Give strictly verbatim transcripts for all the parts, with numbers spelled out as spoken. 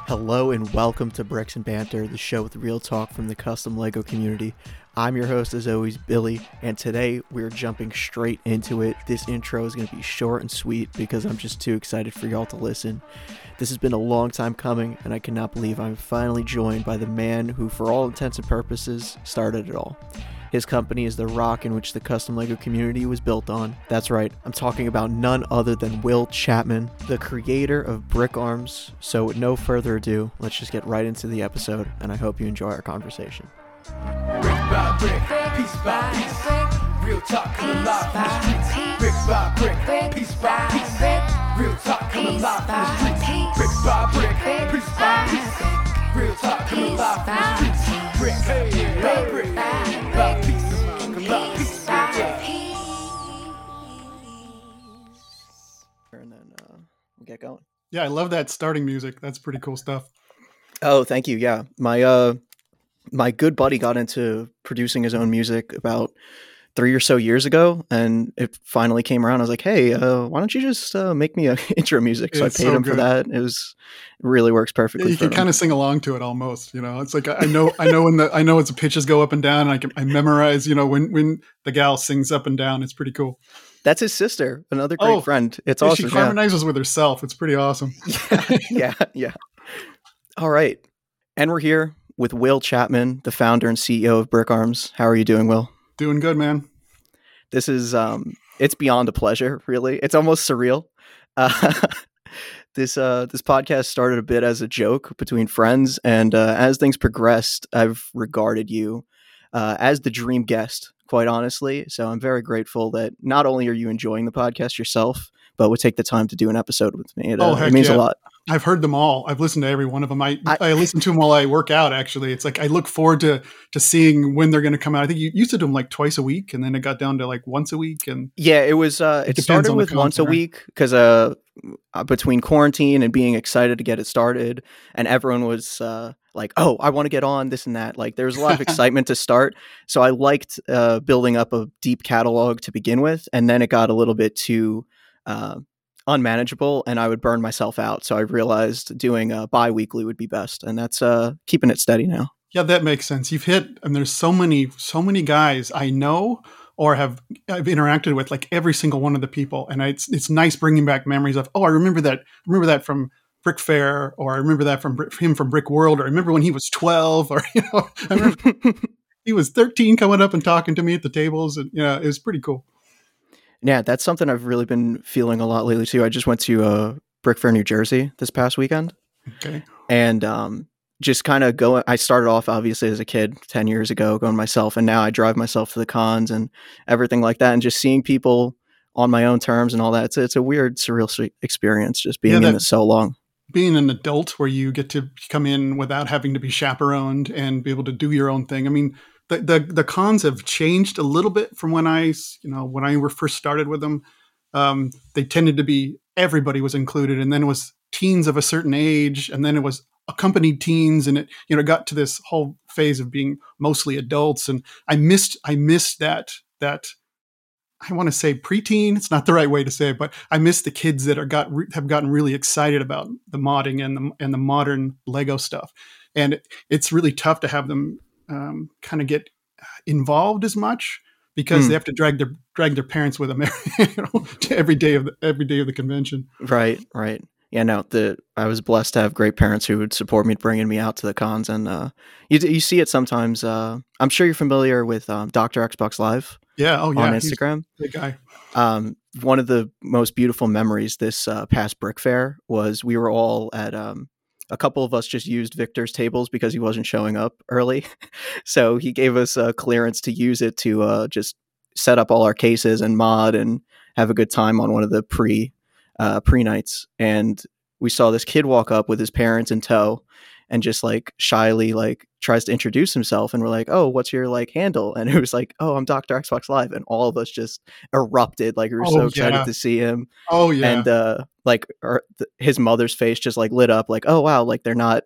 Hello and welcome to Bricks and Banter, the show with real talk from the custom LEGO community. I'm your host as always, Billy, and today we're jumping straight into it. This intro is going to be short and sweet because I'm just too excited for y'all to listen. This has been a long time coming, and I cannot believe I'm finally joined by the man who, for all intents and purposes, started it all. His company is the rock in which the custom LEGO community was built on. That's right, I'm talking about none other than Will Chapman, the creator of Brick Arms. So with no further ado, let's just get right into the episode, and I hope you enjoy our conversation. Brick by brick, piece by piece, real talk coming live from the streets. Brick by brick, piece by piece, real talk coming live from the streets. Brick by brick, piece by piece, real talk coming live from the streets. Brick, hey, by brick, by piece, by piece, And then uh, we'll get going. Yeah, I love that starting music. That's pretty cool stuff. Oh, thank you. Yeah, my uh, my good buddy got into producing his own music about three or so years ago, and it finally came around. I was like, "Hey, uh, why don't you just uh, make me a intro music?" So It's I paid so him for good. that. It was it really works Yeah, perfectly. you for can him. kind of sing along to it almost. You know, it's like I know, I know when the I know as the pitches go up and down, and I can I memorize. You know, when when the gal sings up and down, it's pretty cool. That's his sister, another great Oh, friend. It's Yeah, awesome. she Yeah. harmonizes with herself. It's pretty awesome. yeah, yeah, yeah. All right, and we're here with Will Chapman, the founder and C E O of Brick Arms. How are you doing, Will? Doing good, man. This is um it's beyond a pleasure, really. It's almost surreal. Uh, this uh this podcast started a bit as a joke between friends, and uh, as things progressed, I've regarded you uh, as the dream guest, quite honestly. So I'm very grateful that not only are you enjoying the podcast yourself, but would take the time to do an episode with me. It, uh, Oh, heck it means yeah. a lot. I've heard them all. I've listened to every one of them. I, I- I, listen to them while I work out, actually. It's like I look forward to to seeing when they're going to come out. I think you used to do them like twice a week, and then it got down to like once a week. And Yeah, it was. Uh, It it depends started on the with once a content, right? week because uh, uh, between quarantine and being excited to get it started, and everyone was uh, like, "Oh, I want to get on this and that." Like, there was a lot of excitement to start. So I liked uh, building up a deep catalog to begin with, and then it got a little bit too uh, unmanageable, and I would burn myself out. So I realized doing a bi-weekly would be best, and that's uh, keeping it steady now. Yeah, that makes sense. You've hit, and there's so many, so many guys I know or have I've interacted with, like every single one of the people, and I, it's it's nice bringing back memories of, oh, I remember that, I remember that from Brick Fair, or I remember that from Brick- him from Brick World, or I remember when he was twelve, or you know, I remember he was thirteen coming up and talking to me at the tables, and you know, it was pretty cool. Yeah, that's something I've really been feeling a lot lately too. I just went to uh, Brick Fair, New Jersey this past weekend, Okay, and um, just kind of going. I started off obviously as a kid ten years ago, going myself, and now I drive myself to the cons and everything like that, and just seeing people on my own terms and all that. It's it's a weird, surreal s- experience just being Yeah, in that- this so long. being an adult where you get to come in without having to be chaperoned and be able to do your own thing. I mean, the, the, the cons have changed a little bit from when I, you know, when I were first started with them. Um, they tended to be, everybody was included, and then it was teens of a certain age, and then it was accompanied teens, and it, you know, got to this whole phase of being mostly adults. And I missed, I missed that, that, I want to say preteen. It's not the right way to say it, but I miss the kids that are got re- have gotten really excited about the modding and the and the modern Lego stuff. And it, it's really tough to have them um, kind of get involved as much because Mm. they have to drag their drag their parents with them, you know, to every day of the every day of the convention. Right, right. Yeah, no, the I was blessed to have great parents who would support me bringing me out to the cons, and uh, you you see it sometimes. Uh, I'm sure you're familiar with um, Doctor Xbox Live Yeah. Oh yeah. on he's Instagram. a big guy. Um, one of the most beautiful memories this uh, past Brick Fair was we were all at um, a couple of us just used Victor's tables because he wasn't showing up early. So he gave us uh, clearance to use it to uh, just set up all our cases and mod and have a good time on one of the pre uh, pre nights. And we saw this kid walk up with his parents in tow and just like shyly like tries to introduce himself, and we're like, "Oh, what's your like handle?" And it was like, "Oh, I'm Doctor Xbox Live," and all of us just erupted, like we were Oh, so excited yeah. to see him. Oh yeah. And uh like our, th- his mother's face just like lit up, like, "Oh wow, like they're not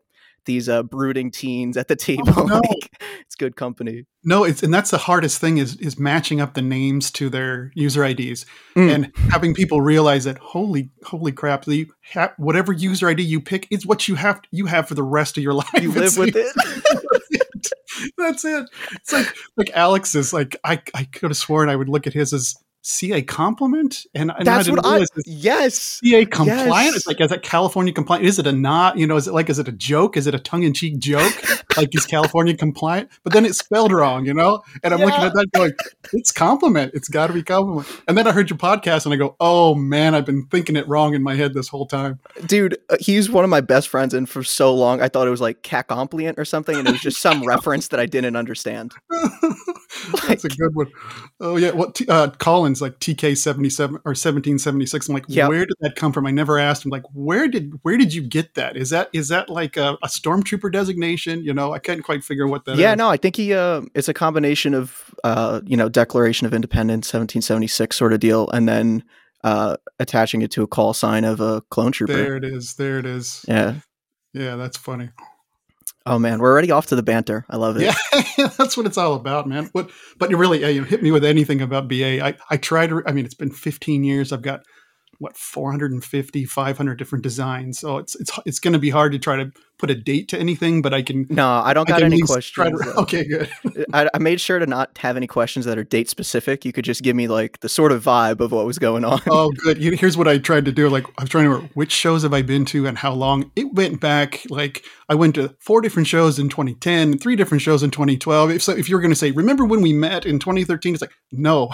these uh, brooding teens at the table. Oh, no. Like, it's good company. No, it's and that's the hardest thing is is matching up the names to their user I Ds Mm. and having people realize that holy holy crap, the ha- whatever user I D you pick is what you have you have for the rest of your life. You live It's- with it. That's it. That's it. It's like like Alex's. Like I I could have sworn I would look at his as C A compliment, and, and That's didn't what I. realize it's Yes. C A compliant. Yes. It's like, is it California compliant? Is it a not? You know, is it like, is it a joke? Is it a tongue in cheek joke? Like, is California compliant? But then it's spelled wrong, you know? And I'm looking Yeah. at that going, it's compliment. It's got to be compliment. And then I heard your podcast and I go, oh man, I've been thinking it wrong in my head this whole time. Dude, uh, he's one of my best friends, and for so long I thought it was like cacompliant or something, and it was just some reference that I didn't understand. That's a good one. Oh yeah. What, T- uh, Collins, like T K seventy-seven or seventeen seventy-six. I'm like, Yep. where did that come from? I never asked him, like, where did, where did you get that? Is that, is that like a, a stormtrooper designation? You know, I can't quite figure what that is. Yeah, no, I think he. Uh, it's a combination of, uh, you know, Declaration of Independence, seventeen seventy-six sort of deal, and then uh, attaching it to a call sign of a clone trooper. There it is. There it is. Yeah. Yeah, that's funny. Oh man, we're already off to the banter. I love it. Yeah, that's what it's all about, man. What, but you really, uh, you hit me with anything about B A. I, I try to, I mean, it's been fifteen years. I've got, what, four hundred fifty, five hundred different designs. So it's, it's, it's going to be hard to try to put a date to anything, but I can. No, I don't I got can any at least try questions. to- okay, good. I, I made sure to not have any questions that are date specific. You could just give me like the sort of vibe of what was going on. Oh, good. You- Here's what I tried to do. Like, I was trying to remember which shows have I been to and how long. It went back. Like, I went to four different shows in twenty ten, and three different shows in twenty twelve. If so, if you were going to say, remember when we met in twenty thirteen? It's like, no,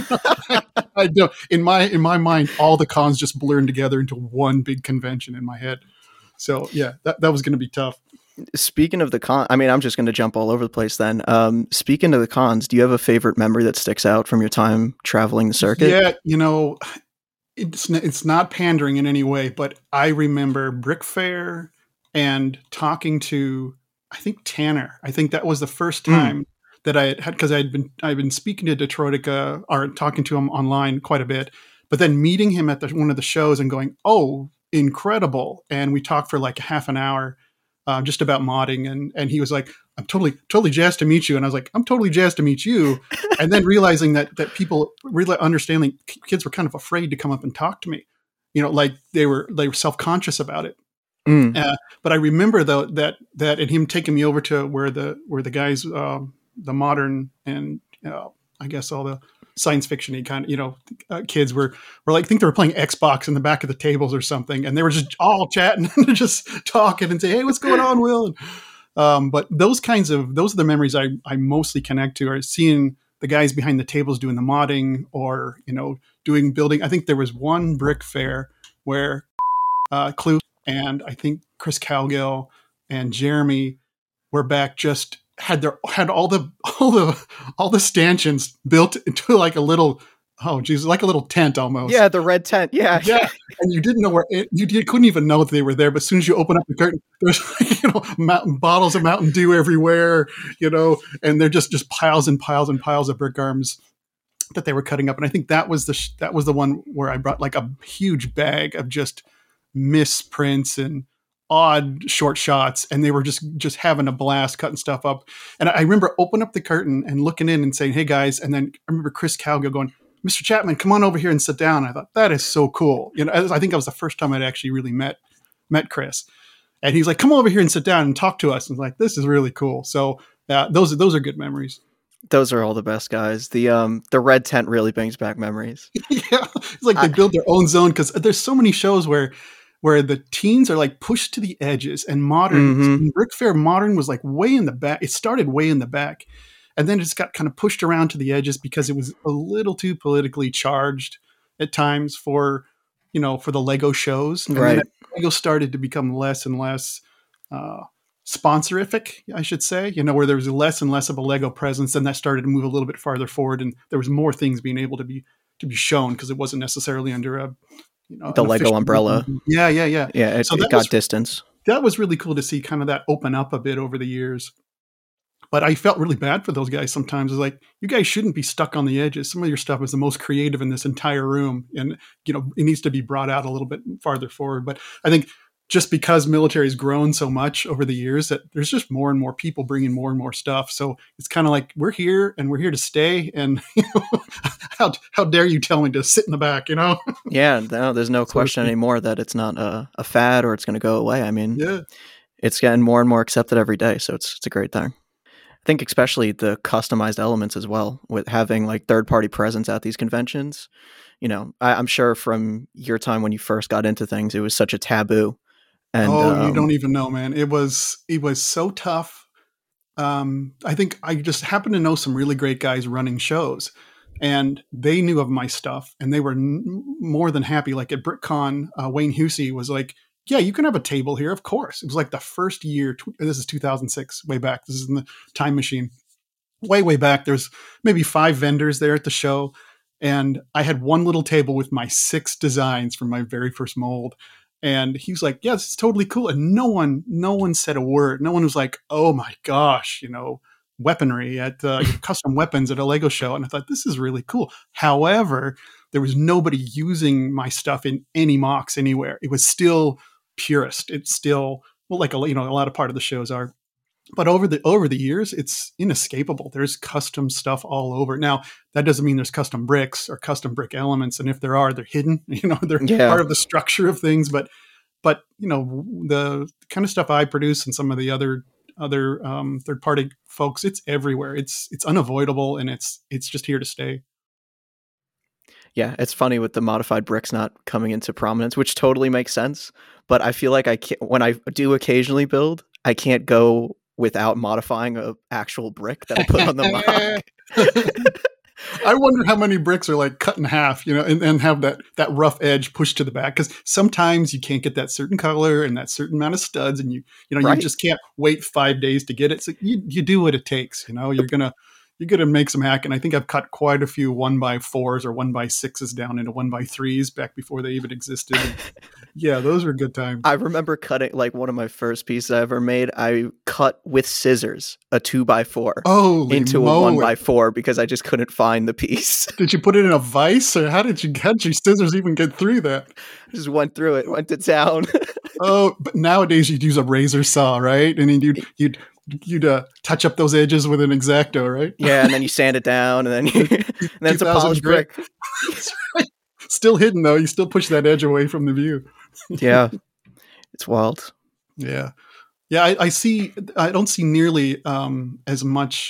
I don't. In my in my mind, all the cons just blurred together into one big convention in my head. So yeah, that that was going to be tough. Speaking of the con, I mean, I'm just going to jump all over the place then. Um, speaking of the cons, do you have a favorite memory that sticks out from your time traveling the circuit? Yeah, you know, it's n- it's not pandering in any way, but I remember Brick Fair and talking to, I think Tanner. I think that was the first Hmm. time that I had because I had been I've been speaking to Detroitica or talking to him online quite a bit, but then meeting him at the, one of the shows and going, oh, incredible! And we talked for like half an hour. Uh, just about modding, and and he was like, "I'm totally totally jazzed to meet you," and I was like, "I'm totally jazzed to meet you," and then realizing that that people really understanding kids were kind of afraid to come up and talk to me, you know, like they were they were self conscious about it. Mm. Uh, but I remember though that that and him taking me over to where the where the guys, um, the modern and uh, I guess all the science fiction-y kind of, you know, uh, kids were, were like, I think they were playing Xbox in the back of the tables or something. And they were just all chatting and just talking and say, hey, what's going on, Will? And, um, but those kinds of, those are the memories I, I mostly connect to, are seeing the guys behind the tables doing the modding or, you know, doing building. I think there was one Brick Fair where uh, Clue and I think Chris Calgill and Jeremy were back just had their had all the all the all the stanchions built into like a little oh geez like a little tent almost. Yeah, the red tent. Yeah, Yeah, and you didn't know where it, you, you couldn't even know that they were there. But as soon as you open up the curtain, there's like, you know mountain, bottles of Mountain Dew everywhere, you know, and they're just just piles and piles and piles of brick arms that they were cutting up. And I think that was the sh- that was the one where I brought like a huge bag of just misprints and odd short shots, and they were just just having a blast cutting stuff up. And I remember opening up the curtain and looking in and saying, hey guys, and then I remember Chris Calgill going, Mister Chapman, come on over here and sit down. I thought, that is so cool. You know, I think that was the first time I'd actually really met met Chris. And he's like, come over here and sit down and talk to us. And I was like, this is really cool. So uh, those are those are good memories. those are all the best guys. The um the red tent really brings back memories. Yeah, it's like they I- build their own zone because there's so many shows where where the teens are like pushed to the edges, and modern Mhm. Brick Fair modern was like way in the back. It started way in the back, and then it just got kind of pushed around to the edges because it was a little too politically charged at times for you know for the Lego shows. And Right. then Lego started to become less and less uh, sponsorific, I should say. You know, where there was less and less of a Lego presence, and that started to move a little bit farther forward, and there was more things being able to be to be shown because it wasn't necessarily under a you know The an Lego official- umbrella. Yeah, yeah, yeah. Yeah, it, So it that got was- distance. That was really cool to see kind of that open up a bit over the years. But I felt really bad for those guys sometimes. It's like, you guys shouldn't be stuck on the edges. Some of your stuff is the most creative in this entire room. And, you know, it needs to be brought out a little bit farther forward. But I think just because military has grown so much over the years, that there's just more and more people bringing more and more stuff. So it's kind of like, we're here and we're here to stay. And you know, how how dare you tell me to sit in the back, you know? Yeah, no, there's no So question it's- anymore that it's not a, a fad or it's going to go away. I mean, yeah. it's getting more and more accepted every day. So it's it's a great thing. I think especially the customized elements as well, with having like third party presence at these conventions. You know, I, I'm sure from your time when you first got into things, it was such a taboo. And oh, you um, don't even know, man. It was it was so tough. Um, I think I just happened to know some really great guys running shows, and they knew of my stuff, and they were n- more than happy. Like at BrickCon, uh, Wayne Husey was like, "Yeah, you can have a table here, of course." It was like the first year. Tw- this is two thousand six, way back. This is in the time machine, way way back. There's maybe five vendors there at the show, and I had one little table with my six designs from my very first mold. And he was like, "Yeah, this is totally cool." And no one, no one said a word. No one was like, "Oh my gosh, you know, weaponry at uh, custom weapons at a Lego show." And I thought, this is really cool. However, there was nobody using my stuff in any mocks anywhere. It was still purist. It's still, well, like a, you know, a lot of part of the shows are. But over the over the years, it's inescapable. There's custom stuff all over. Now, that doesn't mean there's custom bricks or custom brick elements. And if there are, they're hidden. You know, they're Yeah. part of the structure of things. But but you know, the kind of stuff I produce and some of the other other um, third party folks, it's everywhere. It's it's unavoidable, and it's it's just here to stay. Yeah, it's funny with the modified bricks not coming into prominence, which totally makes sense. But I feel like I can't, when I do occasionally build, I can't go without modifying a actual brick that I put on the mock. I wonder how many bricks are like cut in half, you know, and, and have that that rough edge pushed to the back, because sometimes you can't get that certain color and that certain amount of studs, and you you know Right. you just can't wait five days to get it. So you you do what it takes, you know. You're gonna you're gonna make some hack, and I think I've cut quite a few one by fours or one by sixes down into one by threes back before they even existed. And yeah, those were good times. I remember cutting, like, one of my first pieces I ever made. I cut with scissors a two by four Holy into moly. a one by four because I just couldn't find the piece. Did you put it in a vise, or how did you how did your scissors even get through that? Just went through it, went to town. Oh, but nowadays you'd use a razor saw, right? And then you'd you'd you'd uh, touch up those edges with an X-Acto, right? Yeah, and then you sand it down, and then you, and then it's a two thousand polished brick. brick. That's right. Still hidden though. You still push that edge away from the view. Yeah, it's wild. Yeah, yeah. I, I see. I don't see nearly um, as much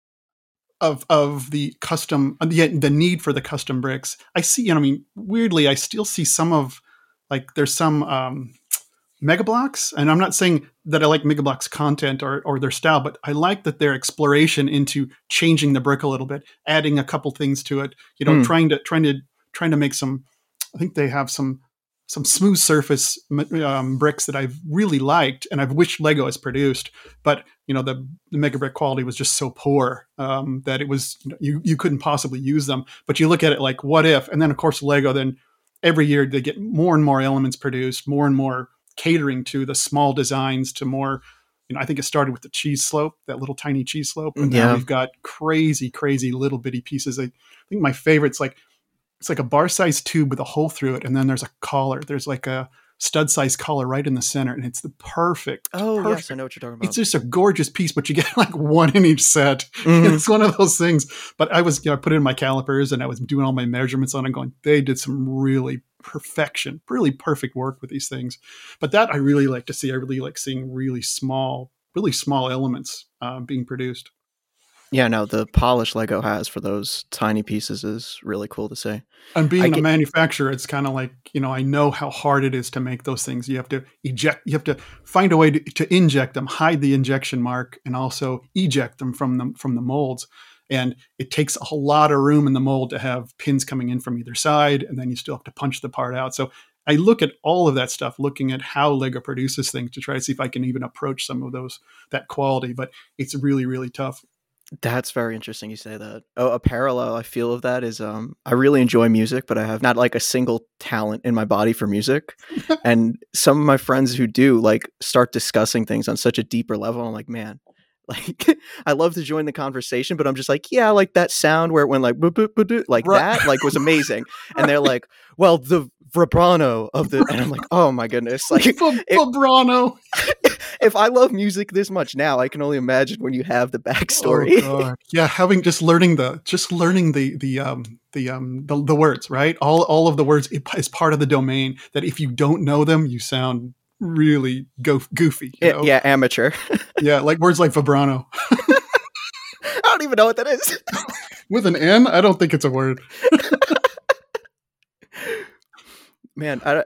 of of the custom, the the need for the custom bricks. I see. You know, I mean, weirdly, I still see some of, like, there's some um, Mega Bloks, and I'm not saying that I like Mega Bloks content or or their style, but I like that their exploration into changing the brick a little bit, adding a couple things to it. You know, Mm. trying to trying to trying to make some. I think they have some some smooth surface um, bricks that I've really liked, and I've wished Lego has produced. But you know, the, the Mega Brick quality was just so poor um, that it was, you know, you you couldn't possibly use them. But you look at it like, what if? And then of course Lego, then every year they get more and more elements produced, more and more catering to the small designs, to more. You know, I think it started with the cheese slope, that little tiny cheese slope, and Yeah. now we've got crazy, crazy little bitty pieces. I, I think my favorite's like. It's like a bar-sized tube with a hole through it, and then there's a collar. There's like a stud-sized collar right in the center, and it's the perfect. Oh, perfect. yes, I know what you're talking about. It's just a gorgeous piece, but you get like one in each set. Mhm. It's one of those things. But I was, you know, I put it in my calipers, and I was doing all my measurements on it, going, they did some really perfection, really perfect work with these things. But that I really like to see. I really like seeing really small, really small elements uh, being produced. Yeah, no, the polish Lego has for those tiny pieces is really cool to see. And being I a get- manufacturer, it's kind of like, you know, I know how hard it is to make those things. You have to eject, you have to find a way to, to inject them, hide the injection mark, and also eject them from the, from the molds. And it takes a lot of room in the mold to have pins coming in from either side, and then you still have to punch the part out. So I look at all of that stuff, looking at how Lego produces things to try to see if I can even approach some of those, that quality. But it's really, really tough. That's very interesting you say that. Oh, a parallel I feel of that is um I really enjoy music, but I have not like a single talent in my body for music. And some of my friends who do like start discussing things on such a deeper level. I'm like, man, Like, I love to join the conversation, but I'm just like, yeah, like that sound where it went like, boop, boop, boop, boop, like Right. that, like was amazing. And they're like, well, the vibrato of the, and I'm like, oh my goodness. Like, Vib- it- Vibrano. if I love music this much now, I can only imagine when you have the backstory. Oh, God. Yeah, having just learning the just learning the the um the um the, the words, right? All all of the words is part of the domain. That if you don't know them, you sound really go- goofy. You know? Yeah, amateur. Yeah, like words like vibrano. I don't even know what that is. With an N, I don't think it's a word. Man, I,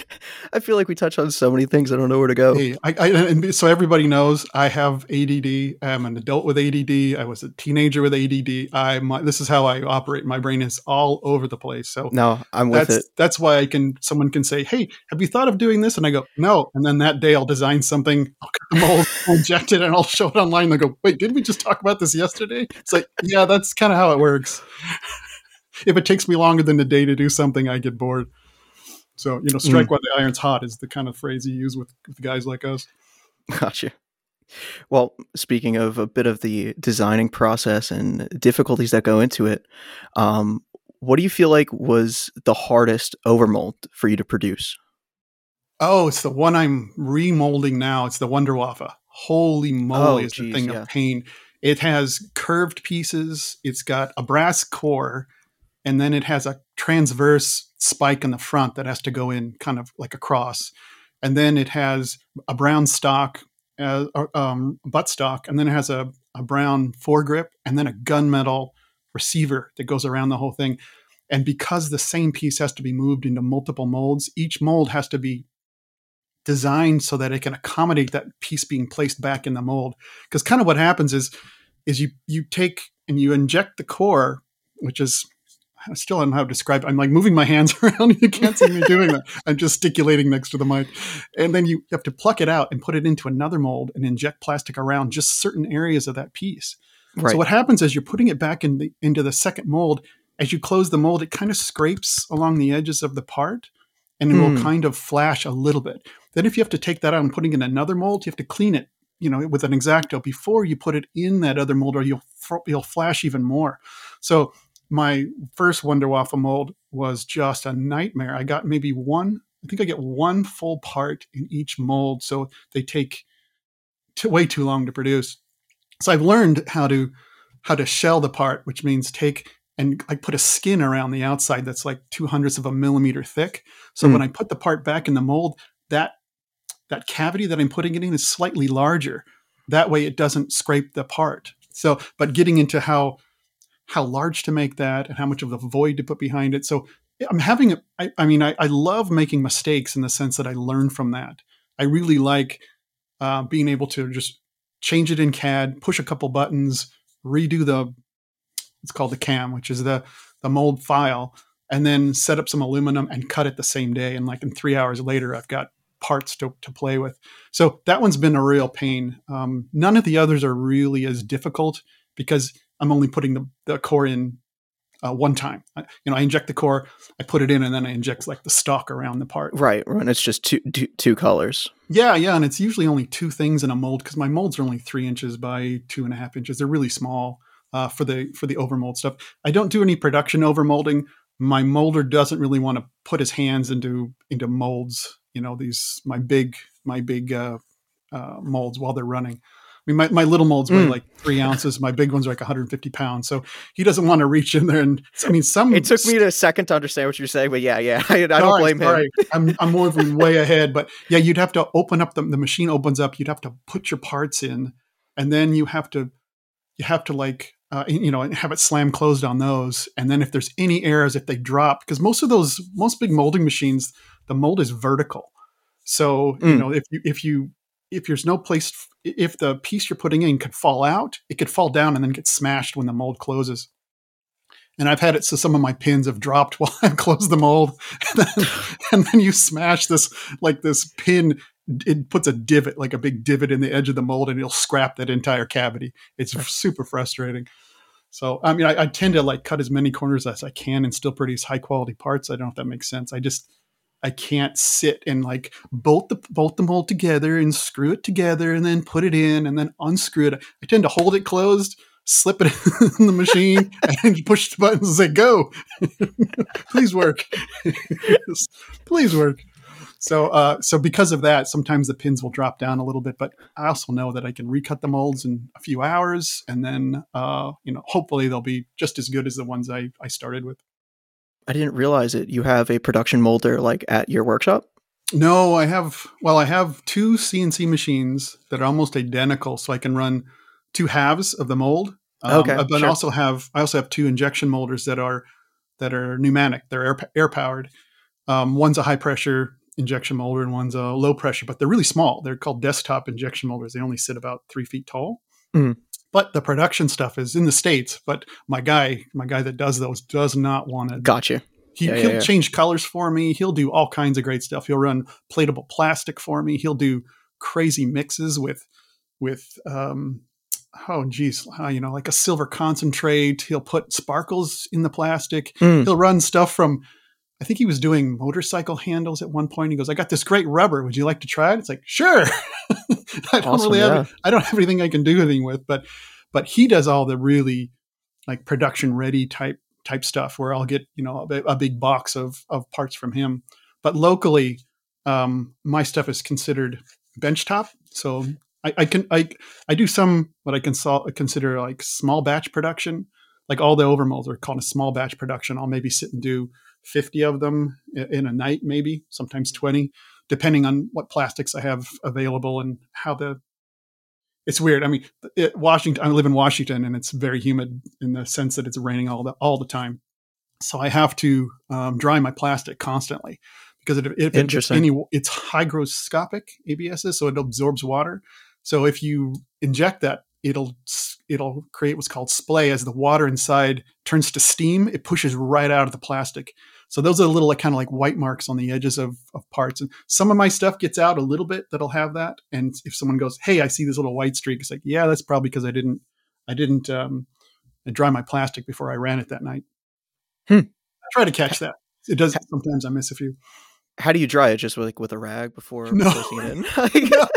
I feel like we touch on so many things. I don't know where to go. Hey, I, I, and so everybody knows I have A D D. I'm an adult with A D D. I was a teenager with A D D. I my, this is how I operate. My brain is all over the place. So No, I'm with that's it. that's why I can. Someone can say, "Hey, have you thought of doing this?" And I go, "No." And then that day, I'll design something. I'll cut the mold, I'll inject it, and I'll show it online. They go, "Wait, didn't we just talk about this yesterday?" It's like, yeah, that's kind of how it works. If it takes me longer than a day to do something, I get bored. So, you know, strike Mm. while the iron's hot is the kind of phrase you use with, with guys like us. Gotcha. Well, speaking of a bit of the designing process and difficulties that go into it, um, what do you feel like was the hardest overmold for you to produce? Oh, it's the one I'm remolding now. It's the Wunderwaffe. Holy moly, Oh, it's a geez, thing yeah. of pain. It has curved pieces. It's got a brass core, and then it has a transverse spike in the front that has to go in kind of like a cross. And then it has a brown stock, uh, um, butt stock, and then it has a, a brown foregrip, and then a gunmetal receiver that goes around the whole thing. And because the same piece has to be moved into multiple molds, each mold has to be designed so that it can accommodate that piece being placed back in the mold. Because kind of what happens is, is you you take and you inject the core, which is, I still don't know how to describe it. I'm like moving my hands around. You can't see me doing that. I'm gesticulating next to the mic. And then you have to pluck it out and put it into another mold and inject plastic around just certain areas of that piece. Right. So what happens is you're putting it back in the, into the second mold. As you close the mold, it kind of scrapes along the edges of the part, and it Hmm. will kind of flash a little bit. Then if you have to take that out and putting in another mold, you have to clean it, you know, with an X-Acto before you put it in that other mold, or you'll you'll flash even more. So my first Wunderwaffe mold was just a nightmare. I got maybe one, I think I get one full part in each mold. So they take too, way too long to produce. So I've learned how to, how to shell the part, which means take and I put a skin around the outside that's like two hundredths of a millimeter thick. So Mm. when I put the part back in the mold, that, that cavity that I'm putting it in is slightly larger. That way it doesn't scrape the part. So, but getting into how, how large to make that and how much of the void to put behind it. So I'm having, a, I, I mean, I, I love making mistakes in the sense that I learn from that. I really like uh, being able to just change it in C A D, push a couple buttons, redo the, it's called the cam, which is the, the mold file, and then set up some aluminum and cut it the same day. And like in three hours later, I've got parts to, to play with. So that one's been a real pain. Um, none of the others are really as difficult because I'm only putting the, the core in uh, one time. I, you know, I inject the core, I put it in, and then I inject like the stock around the part. Right. And it's just two, two, two colors. Yeah, yeah, and it's usually only two things in a mold because my molds are only three inches by two and a half inches. They're really small uh, for the for the overmold stuff. I don't do any production overmolding. My molder doesn't really want to put his hands into into molds. You know, these my big my big uh, uh, molds while they're running. I mean, my, my little molds weigh Mm. like three ounces. My big ones are like one hundred fifty pounds. So he doesn't want to reach in there. And I mean, some It took me a second to understand what you're saying, but yeah, yeah, I, I don't Sorry, blame him. sorry. I'm I'm moving way ahead, but yeah, you'd have to open up the the machine opens up. You'd have to put your parts in, and then you have to you have to like uh, you know have it slam closed on those. And then if there's any errors, if they drop, because most of those most big molding machines, the mold is vertical. So you Mm. know if you if you if there's no place if the piece you're putting in could fall out, it could fall down and then get smashed when the mold closes. And I've had it so some of my pins have dropped while I've closed the mold. And then, and then you smash this, like this pin, it puts a divot, like a big divot in the edge of the mold, and it'll scrap that entire cavity. It's super frustrating. So, I mean, I, I tend to like cut as many corners as I can and still produce high quality parts. I don't know if that makes sense. I just, I can't sit and like bolt the bolt the mold together and screw it together and then put it in and then unscrew it. I tend to hold it closed, slip it in the machine, and push the buttons and say, "Go, please work, please work." So, uh, so because of that, sometimes the pins will drop down a little bit, but I also know that I can recut the molds in a few hours, and then, uh, you know, hopefully they'll be just as good as the ones I, I started with. I didn't realize it. You have a production molder like at your workshop? No, I have, well, I have two C N C machines that are almost identical, so I can run two halves of the mold. Um, Okay, but sure. I also have, I also have two injection molders that are, that are pneumatic. They're air, air powered. Um, one's a high pressure injection molder and one's a low pressure, but they're really small. They're called desktop injection molders. They only sit about three feet tall. Mm. But the production stuff is in the States. But my guy, my guy that does those does not want to. Gotcha. He, Yeah, yeah, he'll yeah. change colors for me. He'll do all kinds of great stuff. He'll run platable plastic for me. He'll do crazy mixes with, with, um, oh geez, uh, you know, like a silver concentrate. He'll put sparkles in the plastic. Mm. He'll run stuff from, I think he was doing motorcycle handles at one point. He goes, "I got this great rubber. Would you like to try it?" It's like, sure. I don't Awesome, really yeah. have, I don't have anything I can do anything with, but, but he does all the really like production ready type, type stuff where I'll get, you know, a, a big box of, of parts from him. But locally, um, my stuff is considered benchtop. So I, I can, I, I do some, what I can sol- consider like small batch production. Like all the overmolds are called a small batch production. I'll maybe sit and do fifty of them in a night, maybe sometimes twenty, depending on what plastics I have available and how the, it's weird. I mean, it, Washington, I live in Washington and it's very humid in the sense that it's raining all the, all the time. So I have to um, dry my plastic constantly because it, if it gets any, it's hygroscopic A B Ss, so it absorbs water. So if you inject that, it'll it'll create what's called splay. As the water inside turns to steam, it pushes right out of the plastic. So those are little like kind of like white marks on the edges of, of parts. And some of my stuff gets out a little bit that'll have that. And if someone goes, "Hey, I see this little white streak," it's like, yeah, that's probably because I didn't I didn't um, dry my plastic before I ran it that night. Hmm. I try to catch that. It does sometimes I miss a few. How do you dry it? Just with, like with a rag before No. placing it in? No.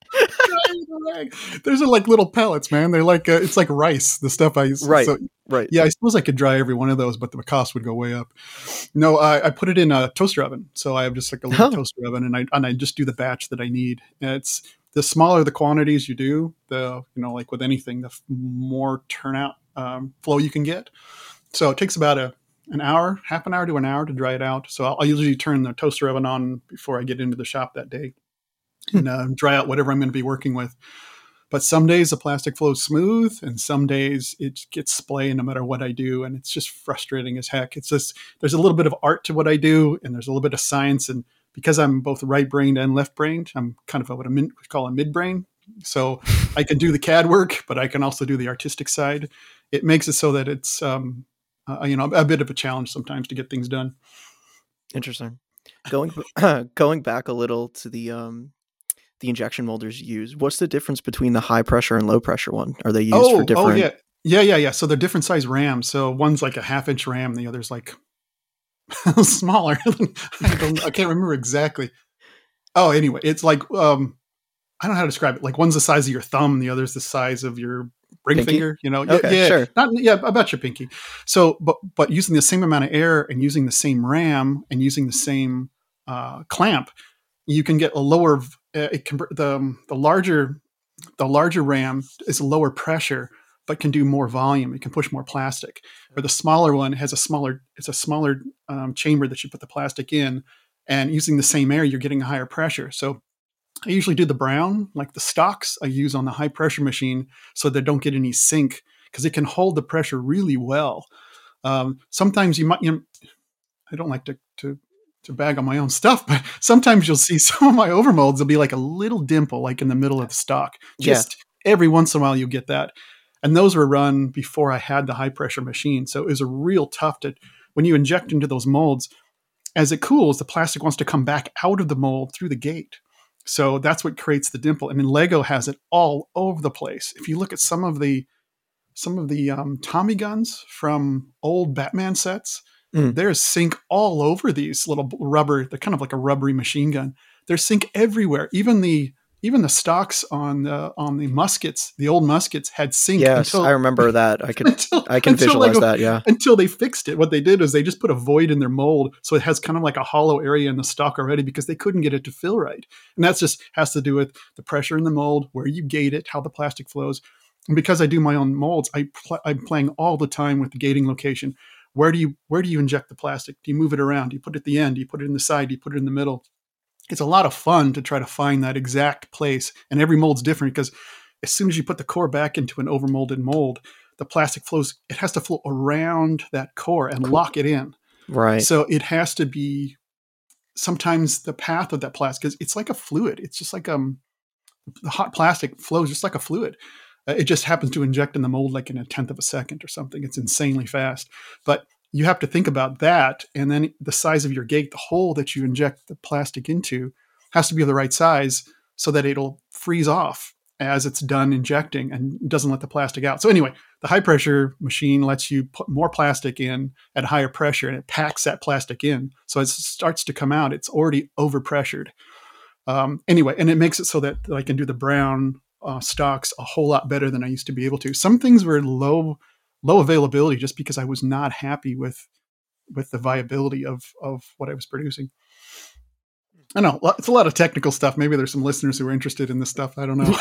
There's are like little pellets, man. They're like uh, it's like rice. The stuff I use. Right, So, right. yeah, I suppose I could dry every one of those, but the cost would go way up. No, I, I put it in a toaster oven, so I have just like a little Oh. toaster oven, and I and I just do the batch that I need. And it's the smaller the quantities you do, the you know like with anything, the more turnout um, flow you can get. So it takes about a an hour, half an hour to an hour to dry it out. So I'll, I'll usually turn the toaster oven on before I get into the shop that day and uh, dry out whatever I'm going to be working with. But some days the plastic flows smooth and some days it gets splay no matter what I do. And it's just frustrating as heck. It's just, there's a little bit of art to what I do and there's a little bit of science. And because I'm both right-brained and left-brained, I'm kind of what I min- call a mid-brain. So I can do the C A D work, but I can also do the artistic side. It makes it so that it's, um, uh, you know, a bit of a challenge sometimes to get things done. Interesting. Going going back a little to the um the injection molders you use. What's the difference between the high pressure and low pressure one? Are they used oh, for different? Oh, yeah. Yeah, yeah, yeah. So they're different size rams. So one's like a half inch ram. The other's like smaller. I don't, I can't remember exactly. Oh, anyway, it's like, um, I don't know how to describe it. Like one's the size of your thumb. The other's the size of your ring Pinky? finger, you know? Okay, yeah, sure. Not, yeah, about your pinky. So, but, but using the same amount of air and using the same ram and using the same uh, clamp, you can get a lower, uh, it can, the, the larger, the larger ram is a lower pressure, but can do more volume. It can push more plastic. Or the smaller one has a smaller, it's a smaller um, chamber that you put the plastic in, and using the same air, you're getting a higher pressure. So I usually do the brown, like the stocks I use on the high pressure machine so they don't get any sink because it can hold the pressure really well. Um, sometimes you might, you know, I don't like to, to, to bag on my own stuff, but sometimes you'll see some of my overmolds, there'll be like a little dimple, like in the middle of the stock. Just yeah. Every once in a while you get that. And those were run before I had the high pressure machine. So it was a real tough to, when you inject into those molds, as it cools, the plastic wants to come back out of the mold through the gate. So that's what creates the dimple. I mean, Lego has it all over the place. If you look at some of the some of the um, Tommy guns from old Batman sets, Mm. There's sink all over these little rubber. They're kind of like a rubbery machine gun. There's sink everywhere. Even the even the stocks on the on the muskets, the old muskets had sink. Yes, until, I remember that. I could until, I can visualize like, that. Yeah. Until they fixed it, what they did is they just put a void in their mold, so it has kind of like a hollow area in the stock already because they couldn't get it to fill right. And that's just has to do with the pressure in the mold, where you gate it, how the plastic flows. And because I do my own molds, I pl- I'm playing all the time with the gating location. Where do you where do you inject the plastic? Do you move it around? Do you put it at the end? Do you put it in the side? Do you put it in the middle? It's a lot of fun to try to find that exact place. And every mold's different because as soon as you put the core back into an overmolded mold, the plastic flows, it has to flow around that core and lock it in. Right. So it has to be sometimes the path of that plastic, because it's like a fluid. It's just like um the hot plastic flows just like a fluid. Uh, it just happens to inject in the mold like in a tenth of a second or something. It's insanely fast. But you have to think about that. And then the size of your gate, the hole that you inject the plastic into, has to be of the right size so that it'll freeze off as it's done injecting and doesn't let the plastic out. So anyway, the high pressure machine lets you put more plastic in at higher pressure, and it packs that plastic in. So as it starts to come out, it's already overpressured. Um, anyway, and it makes it so that I can do the brown uh, stocks a whole lot better than I used to be able to. Some things were low low availability just because I was not happy with with the viability of of what I was producing. I know it's a lot of technical stuff. Maybe there's some listeners who are interested in this stuff. I don't know.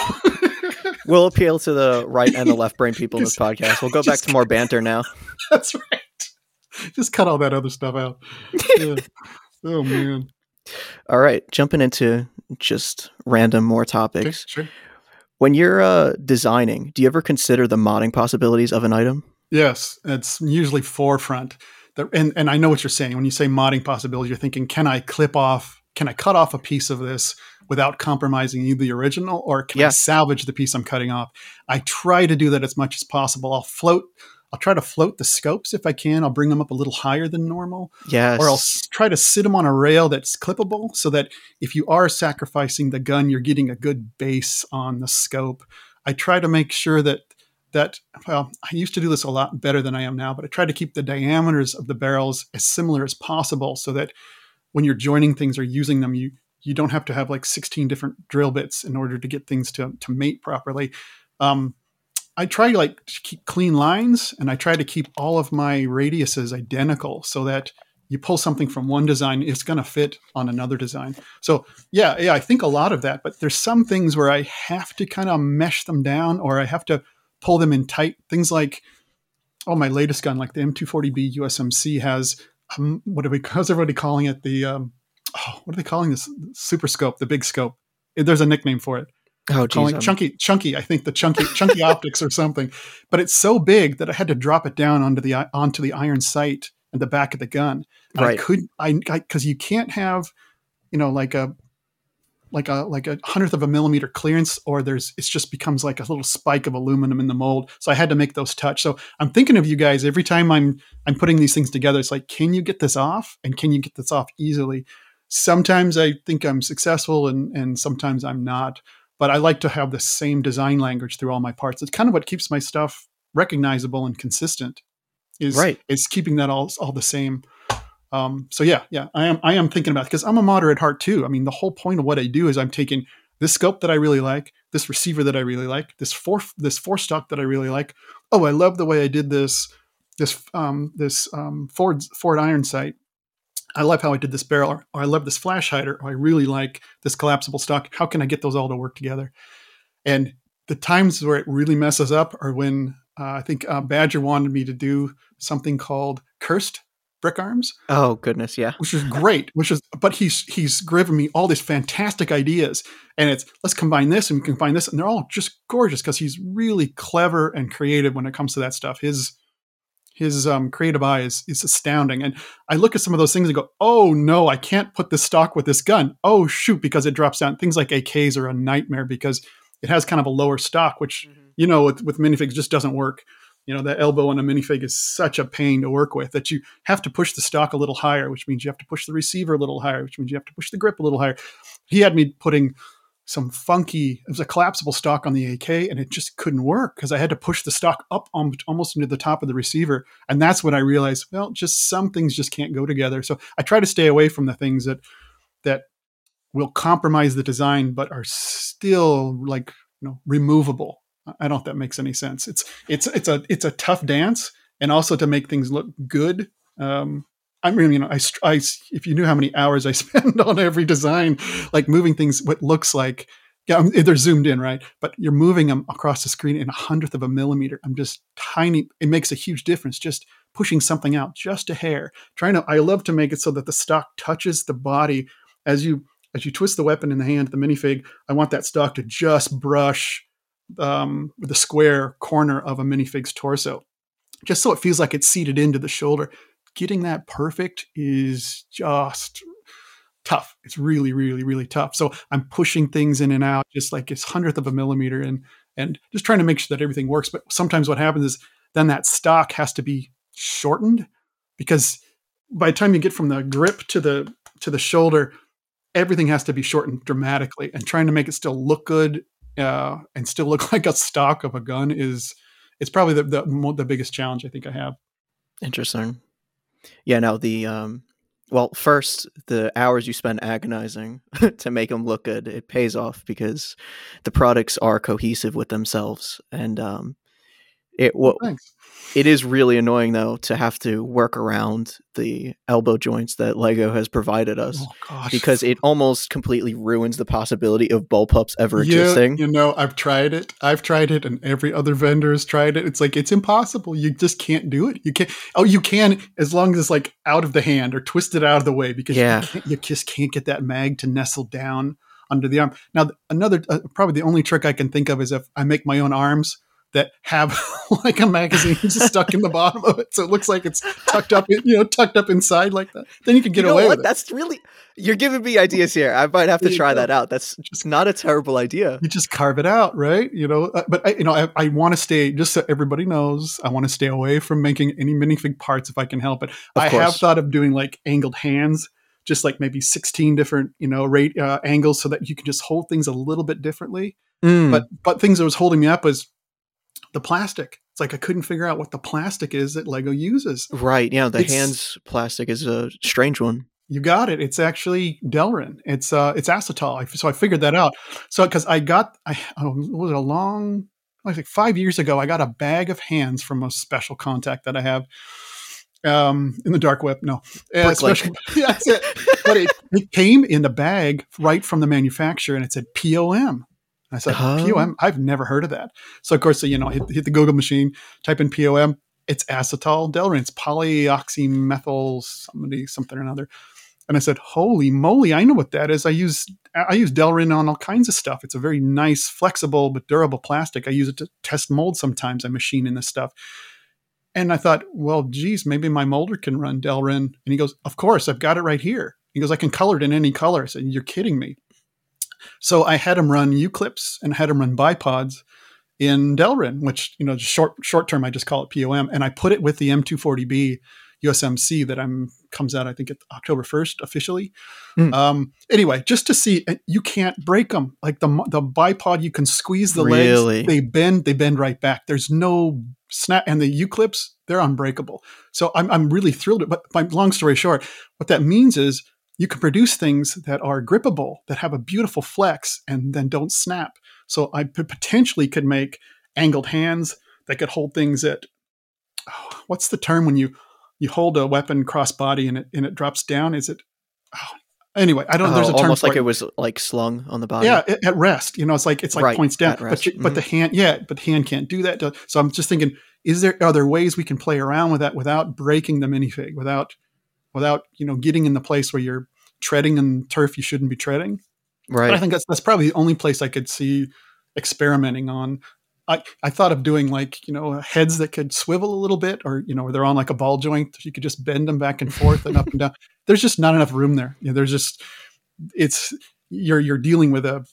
We'll appeal to the right and the left brain people in this podcast. We'll go back to more banter now. That's right. Just cut all that other stuff out. Yeah. Oh man. All right, jumping into just random more topics. Okay, sure. When you're uh, designing, do you ever consider the modding possibilities of an item? Yes, it's usually forefront. The, and, and I know what you're saying. When you say modding possibilities, you're thinking, can I clip off, can I cut off a piece of this without compromising either the original, or can yeah. I salvage the piece I'm cutting off? I try to do that as much as possible. I'll float, I'll try to float the scopes if I can. I'll bring them up a little higher than normal. Yes. Or I'll try to sit them on a rail that's clippable so that if you are sacrificing the gun, you're getting a good base on the scope. I try to make sure that that, well, I used to do this a lot better than I am now, but I try to keep the diameters of the barrels as similar as possible so that when you're joining things or using them, you you don't have to have like sixteen different drill bits in order to get things to, to mate properly. Um, I try like to keep clean lines, and I try to keep all of my radiuses identical so that you pull something from one design, it's going to fit on another design. So yeah, yeah, I think a lot of that, but there's some things where I have to kind of mesh them down, or I have to pull them in tight. Things like, oh, my latest gun, like the M two forty B U S M C has, um, what are we, how's everybody calling it? The, um, oh, what are they calling this? Super scope, the big scope. There's a nickname for it. Oh, geez, um, chunky, chunky. I think the chunky, chunky optics or something. But it's so big that I had to drop it down onto the onto the iron sight at the back of the gun. And right. I could, I because you can't have, you know, like a like a like a hundredth of a millimeter clearance, or there's it just becomes like a little spike of aluminum in the mold. So I had to make those touch. So I'm thinking of you guys every time I'm I'm putting these things together. It's like, can you get this off, and can you get this off easily? Sometimes I think I'm successful, and and sometimes I'm not. But I like to have the same design language through all my parts. It's kind of what keeps my stuff recognizable and consistent. Is right. is keeping that all all the same. Um, so yeah, yeah, I am I am thinking about it because I'm a modder at heart too. I mean, the whole point of what I do is I'm taking this scope that I really like, this receiver that I really like, this four this four stock that I really like. Oh, I love the way I did this this um, this um, Ford Ford iron sight. I love how I did this barrel, or I love this flash hider, or I really like this collapsible stock. How can I get those all to work together? And the times where it really messes up are when uh, I think uh, Badger wanted me to do something called cursed brick arms. Oh goodness, yeah. Which is great. Which is, but he's he's given me all these fantastic ideas, and it's let's combine this and we combine this, and they're all just gorgeous because he's really clever and creative when it comes to that stuff. His His um, creative eye is, is astounding. And I look at some of those things and go, oh, no, I can't put this stock with this gun. Oh, shoot, because it drops down. Things like A Ks are a nightmare because it has kind of a lower stock, which, mm-hmm. you know, with, with minifigs just doesn't work. You know, the elbow on a minifig is such a pain to work with that you have to push the stock a little higher, which means you have to push the receiver a little higher, which means you have to push the grip a little higher. He had me putting some funky, it was a collapsible stock on the A K, and it just couldn't work because I had to push the stock up on, almost into the top of the receiver. And that's when I realized, well, just some things just can't go together. So I try to stay away from the things that, that will compromise the design, but are still like, you know, removable. I don't know if that makes any sense. It's, it's, it's a, it's a tough dance, and also to make things look good. Um, I mean, you know, I, I, if you knew how many hours I spend on every design, like moving things, what looks like, yeah, they're zoomed in, right? But you're moving them across the screen in a hundredth of a millimeter. I'm just tiny. It makes a huge difference. Just pushing something out just a hair, trying to, I love to make it so that the stock touches the body as you, as you twist the weapon in the hand, the minifig. I want that stock to just brush um, the square corner of a minifig's torso, just so it feels like it's seated into the shoulder. Getting that perfect is just tough. It's really, really, really tough. So I'm pushing things in and out, just like it's hundredth of a millimeter, and and just trying to make sure that everything works. But sometimes what happens is then that stock has to be shortened, because by the time you get from the grip to the to the shoulder, everything has to be shortened dramatically. And trying to make it still look good uh, and still look like a stock of a gun is it's probably the the, the biggest challenge I think I have. Interesting. Yeah, no, the, um, well, first, the hours you spend agonizing to make them look good, it pays off because the products are cohesive with themselves. And um, it what Thanks. It is really annoying, though, to have to work around the elbow joints that Lego has provided us, oh, gosh. because it almost completely ruins the possibility of bullpups ever Yeah, existing. you know, I've tried it. I've tried it, and every other vendor has tried it. It's like, it's impossible. You just can't do it. You can't. Oh, you can, as long as it's like out of the hand or twisted out of the way, because Yeah. you, can't, you just can't get that mag to nestle down under the arm. Now, another, uh, probably the only trick I can think of is if I make my own arms that have like a magazine just stuck in the bottom of it, so it looks like it's tucked up, in, you know, tucked up inside like that. Then you can get you know away what? with it. That's really, you're giving me ideas here. I might have to There you try go. that out. That's just not a terrible idea. You just carve it out, right? You know, uh, but I, you know, I, I want to stay, just so everybody knows, I want to stay away from making any minifig parts if I can help it. I course. have thought of doing like angled hands, just like maybe sixteen different, you know, rate uh, angles, so that you can just hold things a little bit differently. Mm. But but things that was holding me up was the plastic. It's like I couldn't figure out what the plastic is that Lego uses. Right. Yeah. The It's- hands plastic is a strange one. You got it. It's actually Delrin. It's uh, it's acetal. I- So I figured that out. So because I got, I oh, was it a long, like five years ago, I got a bag of hands from a special contact that I have um, in the dark web. No, uh, Bricklink. special, yeah, that's it. But it, it came in the bag right from the manufacturer, and it said P O M. I said, Oh. P O M? I've never heard of that. So, of course, so, you know, hit, hit the Google machine, type in P O M. It's acetal Delrin. It's polyoxymethyl somebody, something or another. And I said, holy moly, I know what that is. I use I use Delrin on all kinds of stuff. It's a very nice, flexible, but durable plastic. I use it to test mold sometimes. I machine in this stuff. And I thought, well, geez, maybe my molder can run Delrin. And he goes, of course, I've got it right here. He goes, I can color it in any color. I said, you're kidding me. So I had him run U-clips and had him run bipods in Delrin, which, you know, short short term, I just call it P O M. And I put it with the M two forty B U S M C that I'm comes out, I think, at October first officially. Mm. Um, anyway, just to see, you can't break them. Like the the bipod, you can squeeze the Really? legs. They bend, they bend right back. There's no snap. And the U-clips, they're unbreakable. So I'm I'm really thrilled. But my long story short, what that means is you can produce things that are grippable, that have a beautiful flex, and then don't snap. So I p- potentially could make angled hands that could hold things at, oh, what's the term when you you hold a weapon cross body and it and it drops down? Is it? Oh, anyway, I don't. know. There's a Oh, term almost for like it was like slung on the body. Yeah, at at rest. You know, it's like it's like Right, points down, at but rest. you, but the hand, yeah, but the hand can't do that. So I'm just thinking, is there are there ways we can play around with that without breaking the minifig, without without you know getting in the place where you're treading in turf you shouldn't be treading? Right. But I think that's that's probably the only place I could see experimenting on. I, I thought of doing like, you know, heads that could swivel a little bit, or, you know, where they're on like a ball joint. You could just bend them back and forth and up and down. There's just not enough room there. You know, there's just, it's, you're, you're dealing with a,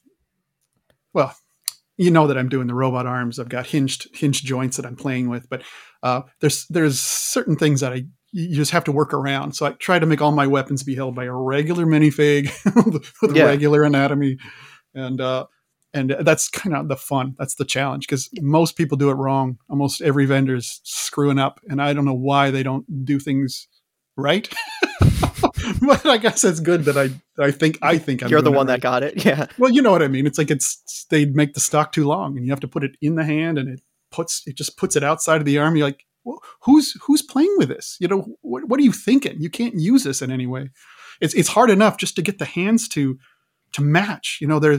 well, you know that I'm doing the robot arms. I've got hinged, hinged joints that I'm playing with, but uh, there's, there's certain things that I, you just have to work around. So I try to make all my weapons be held by a regular minifig with Yeah. regular anatomy. And, uh, and that's kind of the fun. That's the challenge, because most people do it wrong. Almost every vendor is screwing up, and I don't know why they don't do things right. But I guess it's good that I I think I think I'm You're the doing it one that right. got it. Yeah. Well, you know what I mean. It's like it's they make the stock too long, and you have to put it in the hand, and it puts it just puts it outside of the arm. You're like, well, who's who's playing with this? You know, what what are you thinking? You can't use this in any way. It's it's hard enough just to get the hands to to match. You know, there.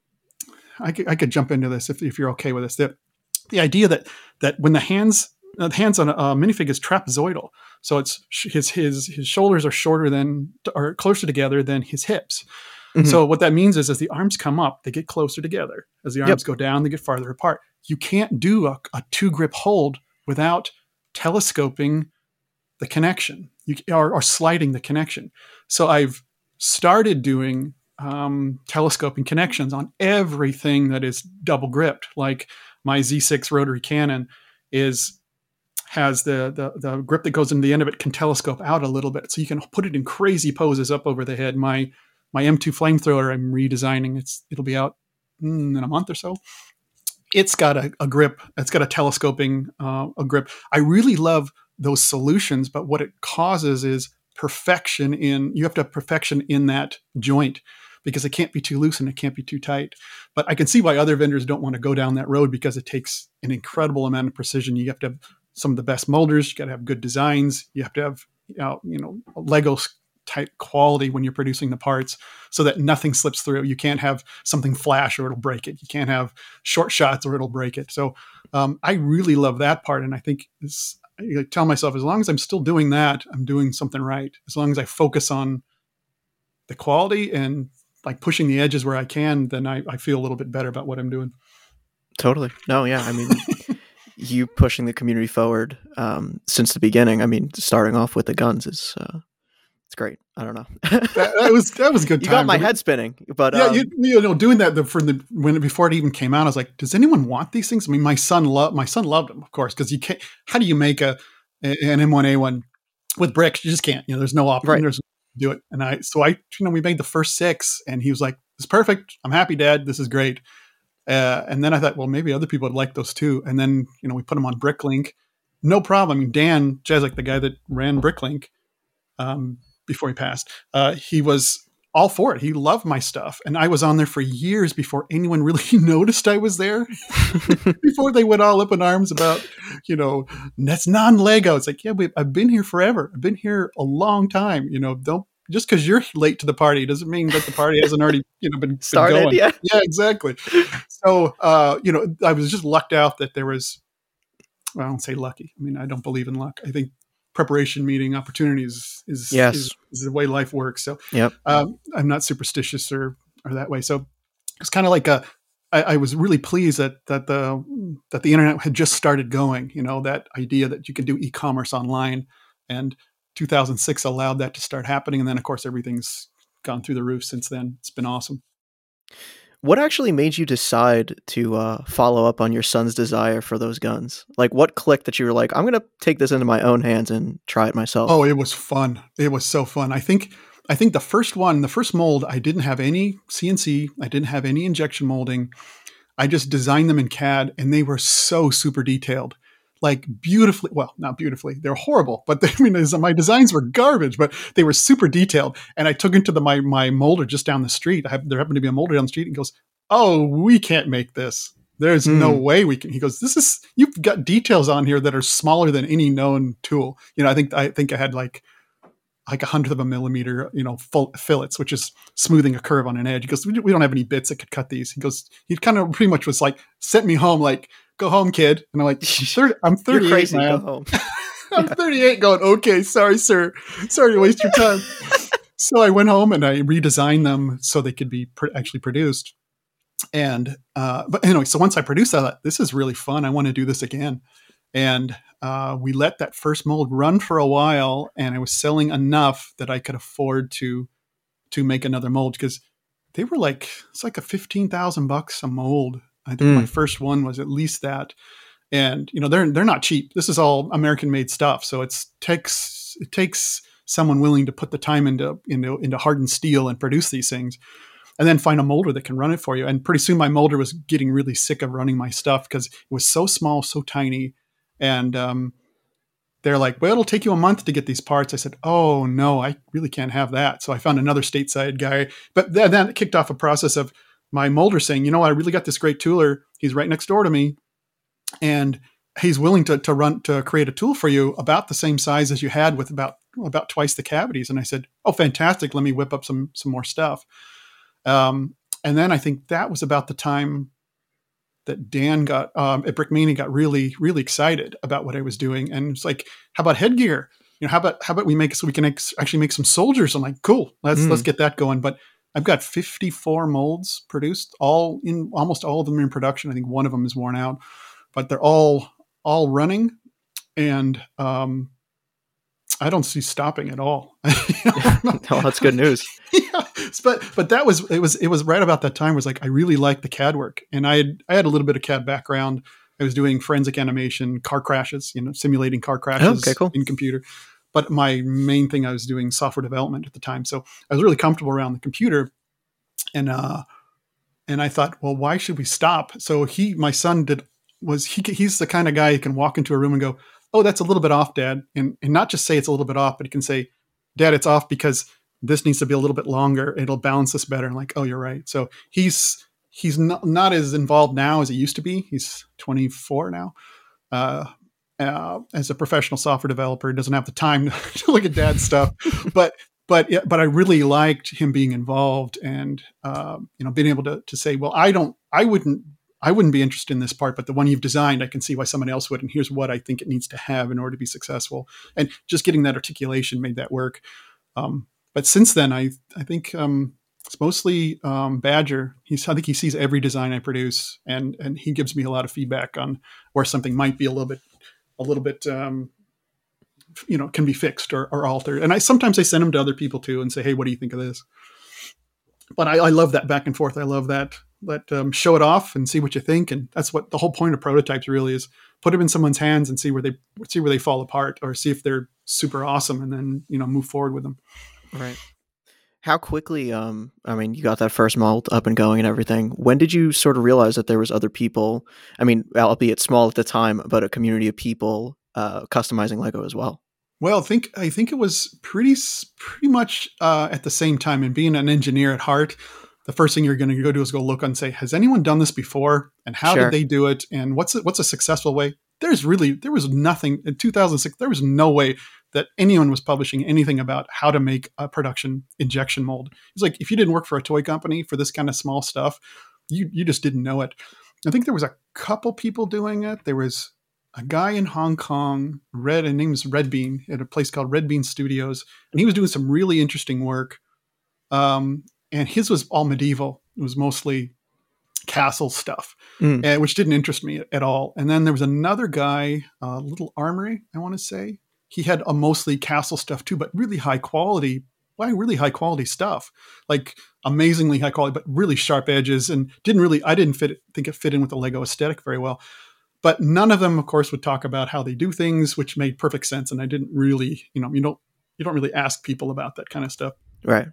I could, I could jump into this if, if you're okay with this. The, the idea that that when the hands uh, the hands on a, a minifig is trapezoidal, so it's his his his shoulders are shorter than are closer together than his hips. Mm-hmm. So what that means is, as the arms come up, they get closer together. As the arms yep. go down, they get farther apart. You can't do a, a two grip hold without telescoping the connection, you or, or sliding the connection. So I've started doing um, telescoping connections on everything that is double gripped. Like my Z six rotary cannon is has the, the the grip that goes into the end of it can telescope out a little bit, so you can put it in crazy poses up over the head. My my M two flamethrower I'm redesigning. It's it'll be out mm, in a month or so. It's got a, a grip. It's got a telescoping uh, a grip. I really love those solutions, but what it causes is perfection in. You have to have perfection in that joint, because it can't be too loose and it can't be too tight. But I can see why other vendors don't want to go down that road, because it takes an incredible amount of precision. You have to have some of the best molders. You got to have good designs. You have to have you know, you know Lego type quality when you're producing the parts, so that nothing slips through. You can't have something flash or it'll break it. You can't have short shots or it'll break it. So um, I really love that part. And I think this, I tell myself, as long as I'm still doing that, I'm doing something right. As long as I focus on the quality and like pushing the edges where I can, then I, I feel a little bit better about what I'm doing. Totally. No, yeah. I mean, you pushing the community forward um, since the beginning. I mean, starting off with the guns is uh, it's great. I don't know. that, that was that was a good. You time. got my head spinning, but yeah, um, you, you know, doing that the, for the when before it even came out, I was like, does anyone want these things? I mean, my son loved my son loved them, of course, because you can't. How do you make a an M one A one with bricks? You just can't. You know, there's no option. Right. There's do it. And I, so I, you know, we made the first six, and he was like, "It's perfect. I'm happy, Dad. This is great." Uh, and then I thought, well, maybe other people would like those too. And then, you know, we put them on Bricklink. No problem. I mean, Dan Jezik, the guy that ran Bricklink um, before he passed, uh, he was all for it. He loved my stuff. And I was on there for years before anyone really noticed I was there. Before they went all up in arms about, you know, that's non-Lego. It's like, yeah, we, I've been here forever. I've been here a long time. You know, don't, just because you're late to the party doesn't mean that the party hasn't already, you know, been, started. been going. Yeah, yeah, exactly. So, uh, you know, I was just lucked out that there was, well, I don't say lucky. I mean, I don't believe in luck. I think preparation meeting opportunities is, yes. is, is the way life works. So yep. um, I'm not superstitious or, or that way. So it's kind of like a, I, I was really pleased that, that the, that the internet had just started going, you know, that idea that you could do e-commerce online, and two thousand six allowed that to start happening. And then of course, everything's gone through the roof since then. It's been awesome. What actually made you decide to uh, follow up on your son's desire for those guns? Like, what clicked that you were like, I'm going to take this into my own hands and try it myself? Oh, it was fun. It was so fun. I think, I think the first one, the first mold, I didn't have any C N C. I didn't have any injection molding. I just designed them in C A D, and they were so super detailed. Like beautifully, well, not beautifully, they're horrible, but they, I mean, my designs were garbage, but they were super detailed. And I took into the, my, my molder just down the street. I have, there happened to be a molder down the street, and he goes, "Oh, we can't make this. There's mm. no way we can." He goes, "This is, you've got details on here that are smaller than any known tool." You know, I think, I think I had like, like a hundredth of a millimeter, you know, full fillets, which is smoothing a curve on an edge. He goes, we don't have any bits that could cut these. He goes, he kind of pretty much was like, sent me home, like, "Go home, kid." And I'm like, thirty, I'm thirty-eight, You're crazy, man. go home. I'm thirty-eight going, "Okay, sorry, sir. Sorry to waste your time." So I went home and I redesigned them so they could be pr- actually produced. And, uh, but anyway, so once I produced that, I thought, this is really fun. I want to do this again. And, uh, we let that first mold run for a while, and I was selling enough that I could afford to, to make another mold, because they were like, it's like a fifteen thousand bucks a mold. I think mm. my first one was at least that. And, you know, they're, they're not cheap. This is all American made stuff. So it's takes, it takes someone willing to put the time into, into, into hardened steel and produce these things. and then find a molder that can run it for you. And pretty soon my molder was getting really sick of running my stuff because it was so small, so tiny. And um, they're like, well, it'll take you a month to get these parts. I said, oh no, I really can't have that. So I found another stateside guy, but th- then it kicked off a process of my molder saying, you know what, I really got this great tooler. He's right next door to me. And he's willing to, to run, to create a tool for you about the same size as you had with about, about twice the cavities. And I said, oh, fantastic. Let me whip up some, some more stuff. Um, and then I think that was about the time that Dan got, um, at Brickmania got really, really excited about what I was doing. And it's like, how about headgear? You know, how about, how about we make, so we can ex- actually make some soldiers? I'm like, cool, let's, mm. let's get that going. But I've got fifty-four molds produced, all in, almost all of them are in production. I think one of them is worn out, but they're all, all running. And, um, I don't see stopping at all. Oh, that's good news. Yeah, but but that was it was it was right about that time. Was like I really liked the C A D work, and I had I had a little bit of C A D background. I was doing forensic animation, car crashes, you know, simulating car crashes oh, okay, cool. in computer. But my main thing, I was doing software development at the time, so I was really comfortable around the computer. And uh, and I thought, well, why should we stop? So he, my son, did was he he's the kind of guy who can walk into a room and go, oh, that's a little bit off, Dad. And and not just say it's a little bit off, but he can say, Dad, it's off because this needs to be a little bit longer. It'll balance this better. And like, oh, you're right. So he's he's not, not as involved now as he used to be. He's twenty-four now. Uh, uh, as a professional software developer, he doesn't have the time to look at Dad's stuff. But but yeah, but I really liked him being involved and uh, you know being able to to say, well, I don't, I wouldn't. I wouldn't be interested in this part, but the one you've designed, I can see why someone else would. And here's what I think it needs to have in order to be successful. And just getting that articulation made that work. Um, but since then, I I think um, it's mostly um, Badger. He's I think he sees every design I produce, and and he gives me a lot of feedback on where something might be a little bit a little bit um, you know can be fixed or, or altered. And I sometimes I send them to other people too and say, hey, what do you think of this? But I, I love that back and forth. I love that. Let um, show it off and see what you think, and that's what the whole point of prototypes really is: put them in someone's hands and see where they see where they fall apart, or see if they're super awesome, and then you know move forward with them. Right. How quickly? Um, I mean, you got that first mold up and going and everything. When did you sort of realize that there was other people? I mean, albeit small at the time, but a community of people uh, customizing Lego as well. Well, I think I think it was pretty pretty much uh, at the same time. And being an engineer at heart, the first thing you're going to go do is go look and say, has anyone done this before? And how sure. did they do it? And what's a, what's a successful way? There's really, there was nothing in two thousand six. There was no way that anyone was publishing anything about how to make a production injection mold. It's like, if you didn't work for a toy company for this kind of small stuff, you, you just didn't know it. I think there was a couple people doing it. There was a guy in Hong Kong, Red, his name was Red Bean, at a place called Red Bean Studios. And he was doing some really interesting work. Um, And his was all medieval. It was mostly castle stuff, mm. uh, which didn't interest me at all. And then there was another guy, uh, Little Armory, I want to say. He had a mostly castle stuff too, but really high quality, well, really high quality stuff, like amazingly high quality, but really sharp edges. And didn't really, I didn't fit, think it fit in with the Lego aesthetic very well. But none of them, of course, would talk about how they do things, which made perfect sense. And I didn't really, you know, you don't, you don't really ask people about that kind of stuff. Right.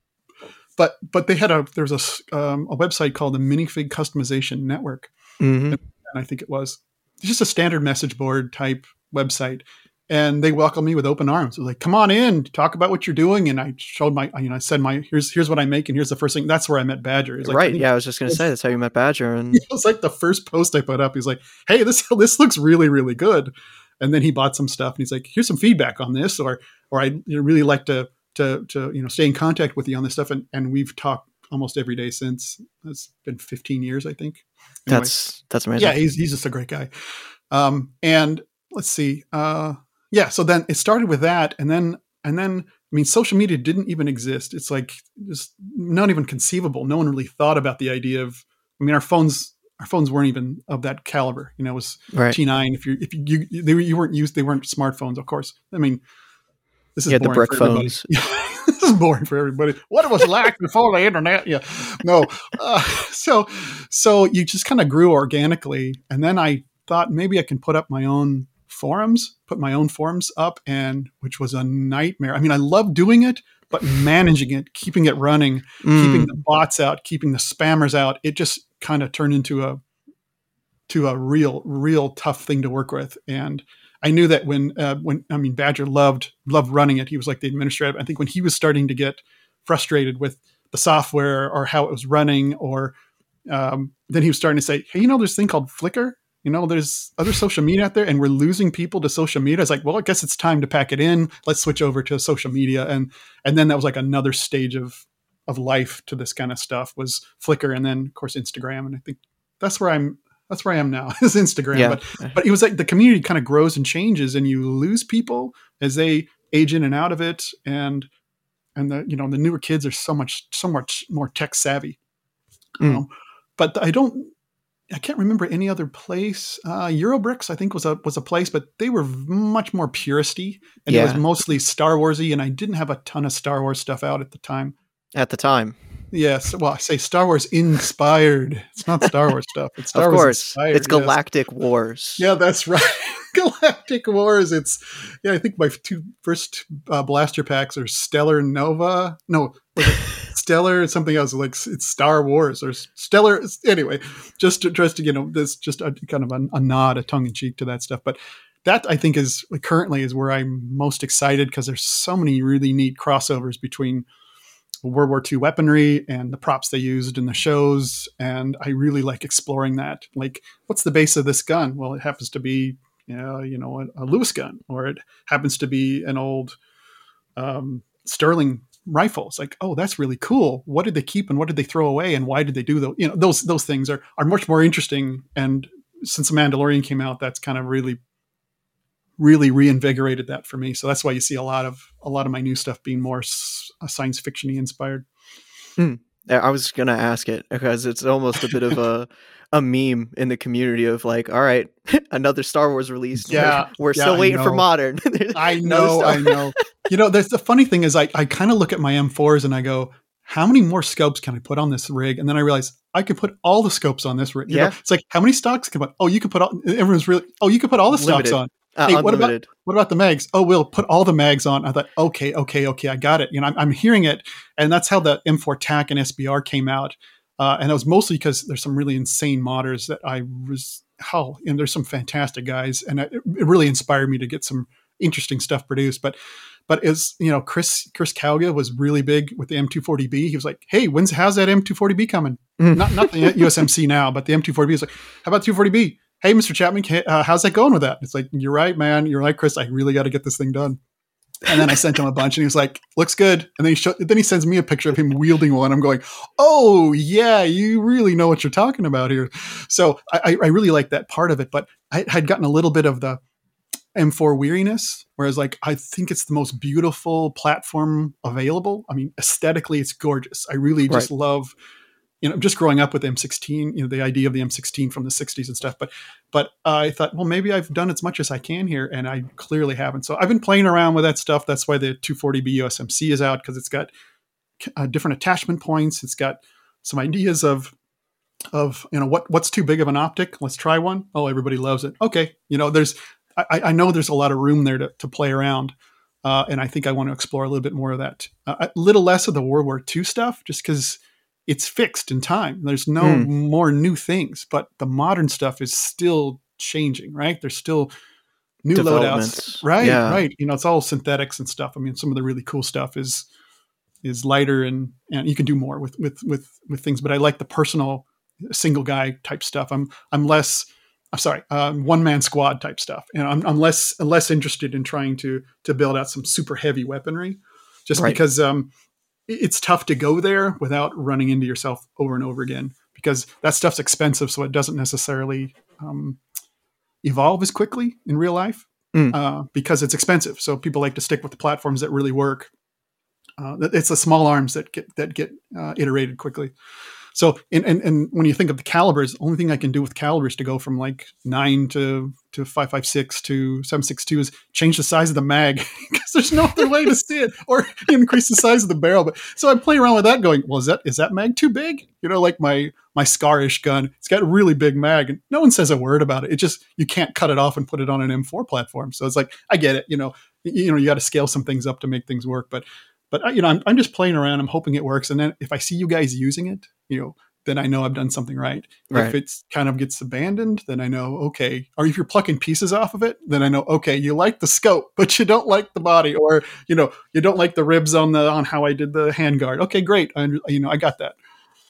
But but they had a there was a um, a website called the Minifig Customization Network, mm-hmm. and I think it was just a standard message board type website, and they welcomed me with open arms. It was like, come on in, talk about what you're doing, and I showed my you know I said my here's here's what I make, and here's the first thing. That's where I met Badger. Like, right? Yeah, I was just gonna say that's how you met Badger, and it was like the first post I put up. He's like, hey, this this looks really really good, and then he bought some stuff, and he's like, here's some feedback on this, or or I you know, really like to. to, to, you know, stay in contact with you on this stuff. And, and we've talked almost every day since. It's been fifteen years, I think. Anyway, that's, that's amazing. Yeah. He's, he's just a great guy. Um, and let's see. Uh, yeah. So then it started with that. And then, and then, I mean, social media didn't even exist. It's like, just not even conceivable. No one really thought about the idea of, I mean, our phones, our phones weren't even of that caliber, you know, it was right. T nine. If you, if you, you, they were, you weren't used, they weren't smartphones, of course. I mean, This is yeah, boring the brick for phones. This is boring for everybody. What was like before the internet? Yeah, no. Uh, so, so you just kind of grew organically, and then I thought maybe I can put up my own forums, put my own forums up, and which was a nightmare. I mean, I love doing it, but managing it, keeping it running, Mm. keeping the bots out, keeping the spammers out, it just kind of turned into a to a real, real tough thing to work with. And I knew that when, uh, when I mean, Badger loved loved running it. He was like the administrator. I think when he was starting to get frustrated with the software or how it was running, or um, then he was starting to say, "Hey, you know, there's a thing called Flickr. You know, there's other social media out there, and we're losing people to social media." It's like, well, I guess it's time to pack it in. Let's switch over to social media, and and then that was like another stage of of life to this kind of stuff was Flickr, and then of course Instagram. And I think that's where I'm. That's where I am now, is Instagram. Yeah. But but it was like the community kind of grows and changes, and you lose people as they age in and out of it. And and the you know the newer kids are so much so much more tech savvy. Mm. You know? But I don't I can't remember any other place. Uh, Eurobricks, I think, was a was a place, but they were much more puristy, and Yeah. it was mostly Star Warsy, and I didn't have a ton of Star Wars stuff out at the time. At the time. Yes, well, I say Star Wars inspired. It's not Star Wars stuff. It's Star Of Wars course. inspired. It's yes. Galactic Wars. Yeah, that's right. Galactic Wars. It's yeah. I think my two first uh, blaster packs are Stellar Nova. No, was it Stellar something else. Like it's Star Wars or Stellar. Anyway, just to, just to, you know, this just a, kind of a, a nod, a tongue in cheek to that stuff. But that I think is currently is where I'm most excited, because there's so many really neat crossovers between World War Two weaponry and the props they used in the shows. And I really like exploring that. Like, what's the base of this gun? Well, it happens to be, you know, you know, a, a Lewis gun, or it happens to be an old um, Sterling rifle. It's like, oh, that's really cool. What did they keep and what did they throw away? And why did they do those? You know, those, those things are, are much more interesting. And since The Mandalorian came out, that's kind of really, really reinvigorated that for me. So that's why you see a lot of a lot of my new stuff being more s- science fiction-y inspired. Mm. I was gonna ask it because it's almost a bit of a a meme in the community of like, all right, another Star Wars released. Yeah, we're yeah, still I waiting for know. modern. I Another know, Star- I know. You know, there's the funny thing is I, I kind of look at my M fours and I go, how many more scopes can I put on this rig? And then I realize I could put all the scopes on this rig. You Yeah. know, it's like, how many stocks can I put? Oh, you could put all, everyone's really, oh, you could put all the stocks Limited. on. Uh, Hey, what about unlimited. what about the mags? Oh, we'll put all the mags on. I thought, okay, okay, okay, I got it. You know, I'm, I'm hearing it, and that's how the M four T A C and S B R came out. Uh, and that was mostly because there's some really insane modders that I was, how, and there's some fantastic guys, and it, it really inspired me to get some interesting stuff produced. But, but as you know, Chris Chris Kauga was really big with the M two forty B. He was like, hey, when's how's that M two forty B coming? Mm. Not not the U S M C now, but the M two forty B is like, how about two forty B? Hey, Mister Chapman, ca- uh, how's that going with that? It's like, you're right, man. You're right, Chris. I really got to get this thing done. And then I sent him a bunch, and he was like, looks good. And then he show, then he sends me a picture of him wielding one. I'm going, oh, yeah, you really know what you're talking about here. So I, I really like that part of it. But I had gotten a little bit of the M four weariness, whereas like I think it's the most beautiful platform available. I mean, aesthetically, it's gorgeous. I really just Right. love, you know, just growing up with M sixteen, you know, the idea of the M sixteen from the sixties and stuff. But, but uh, I thought, well, maybe I've done as much as I can here, and I clearly haven't. So I've been playing around with that stuff. That's why the two forty B U S M C is out, because it's got uh, different attachment points. It's got some ideas of, of you know, what what's too big of an optic. Let's try one. Oh, everybody loves it. Okay, you know, there's I, I know there's a lot of room there to, to play around. Uh, and I think I want to explore a little bit more of that. Uh, a little less of the World War Two stuff, just because it's fixed in time. There's no Mm. more new things, but the modern stuff is still changing, right? There's still new loadouts, Developments. right? Yeah. Right. You know, it's all synthetics and stuff. I mean, some of the really cool stuff is is lighter, and and you can do more with with with with things. But I like the personal single guy type stuff. I'm I'm less. I'm sorry, um, one man squad type stuff, and I'm, I'm less less interested in trying to to build out some super heavy weaponry, just Right. because um, it- it's tough to go there without running into yourself over and over again, because that stuff's expensive, so it doesn't necessarily um, evolve as quickly in real life Mm. uh, because it's expensive. So people like to stick with the platforms that really work. Uh, it's the small arms that get that get uh, iterated quickly. So, and, and and when you think of the calibers, the only thing I can do with calibers to go from like nine to to five five six to seven six two is change the size of the mag, because there's no other way to see it, or increase the size of the barrel. But so I play around with that, going, well, is that is that mag too big? You know, like my my Scarish gun, it's got a really big mag, and no one says a word about it. It just, you can't cut it off and put it on an M four platform. So it's like, I get it. You know, you, you know, you got to scale some things up to make things work, but. but you know, I'm, I'm just playing around. I'm hoping it works. And then if I see you guys using it, you know, then I know I've done something right. Right. If it's kind of gets abandoned, then I know, okay. Or if you're plucking pieces off of it, then I know, okay, you like the scope, but you don't like the body, or, you know, you don't like the ribs on the, on how I did the handguard. Okay, great. I, you know, I got that,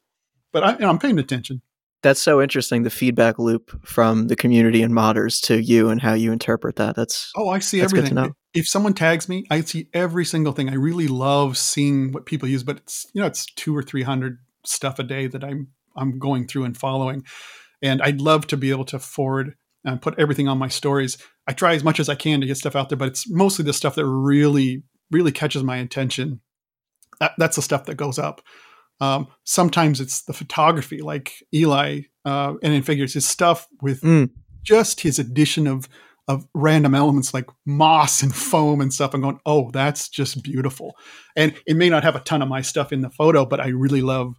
but I, you know, I'm paying attention. That's so interesting. The feedback loop from the community and modders to you and how you interpret that. That's, oh, I see that's good to everything. know. If someone tags me, I see every single thing. I really love seeing what people use, but it's, you know, it's two or three hundred stuff a day that I'm I'm going through and following, and I'd love to be able to forward and put everything on my stories. I try as much as I can to get stuff out there, but it's mostly the stuff that really really catches my attention. That, that's the stuff that goes up. Um, sometimes it's the photography, like Eli uh, and in figures, his stuff with mm. just his addition of of random elements like moss and foam and stuff. I'm going, oh, that's just beautiful. And it may not have a ton of my stuff in the photo, but I really love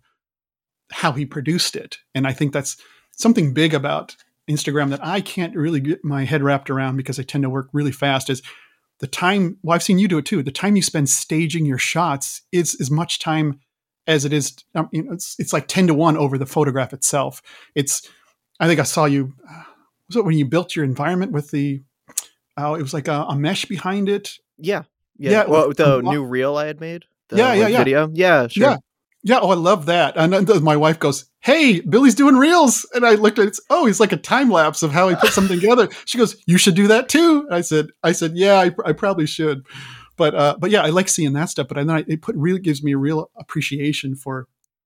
how he produced it. And I think that's something big about Instagram that I can't really get my head wrapped around because I tend to work really fast is the time. Well, I've seen you do it too. The time you spend staging your shots is as much time as it is. Um, you know, it's, it's like ten to one over the photograph itself. It's, I think I saw you, uh, was it when you built your environment with the, oh, uh, it was like a, a mesh behind it. Yeah. Yeah. yeah well, the um, new reel I had made. The, yeah. Yeah. like, Yeah. Video. Yeah. Sure. Yeah. Yeah. Oh, I love that. And then my wife goes, hey, Billy's doing reels. And I looked at it. Oh, he's like a time lapse of how he put something together. She goes, you should do that too. And I said, I said, yeah, I, I probably should. But, uh, but yeah, I like seeing that stuff. But then I, it put really gives me a real appreciation for,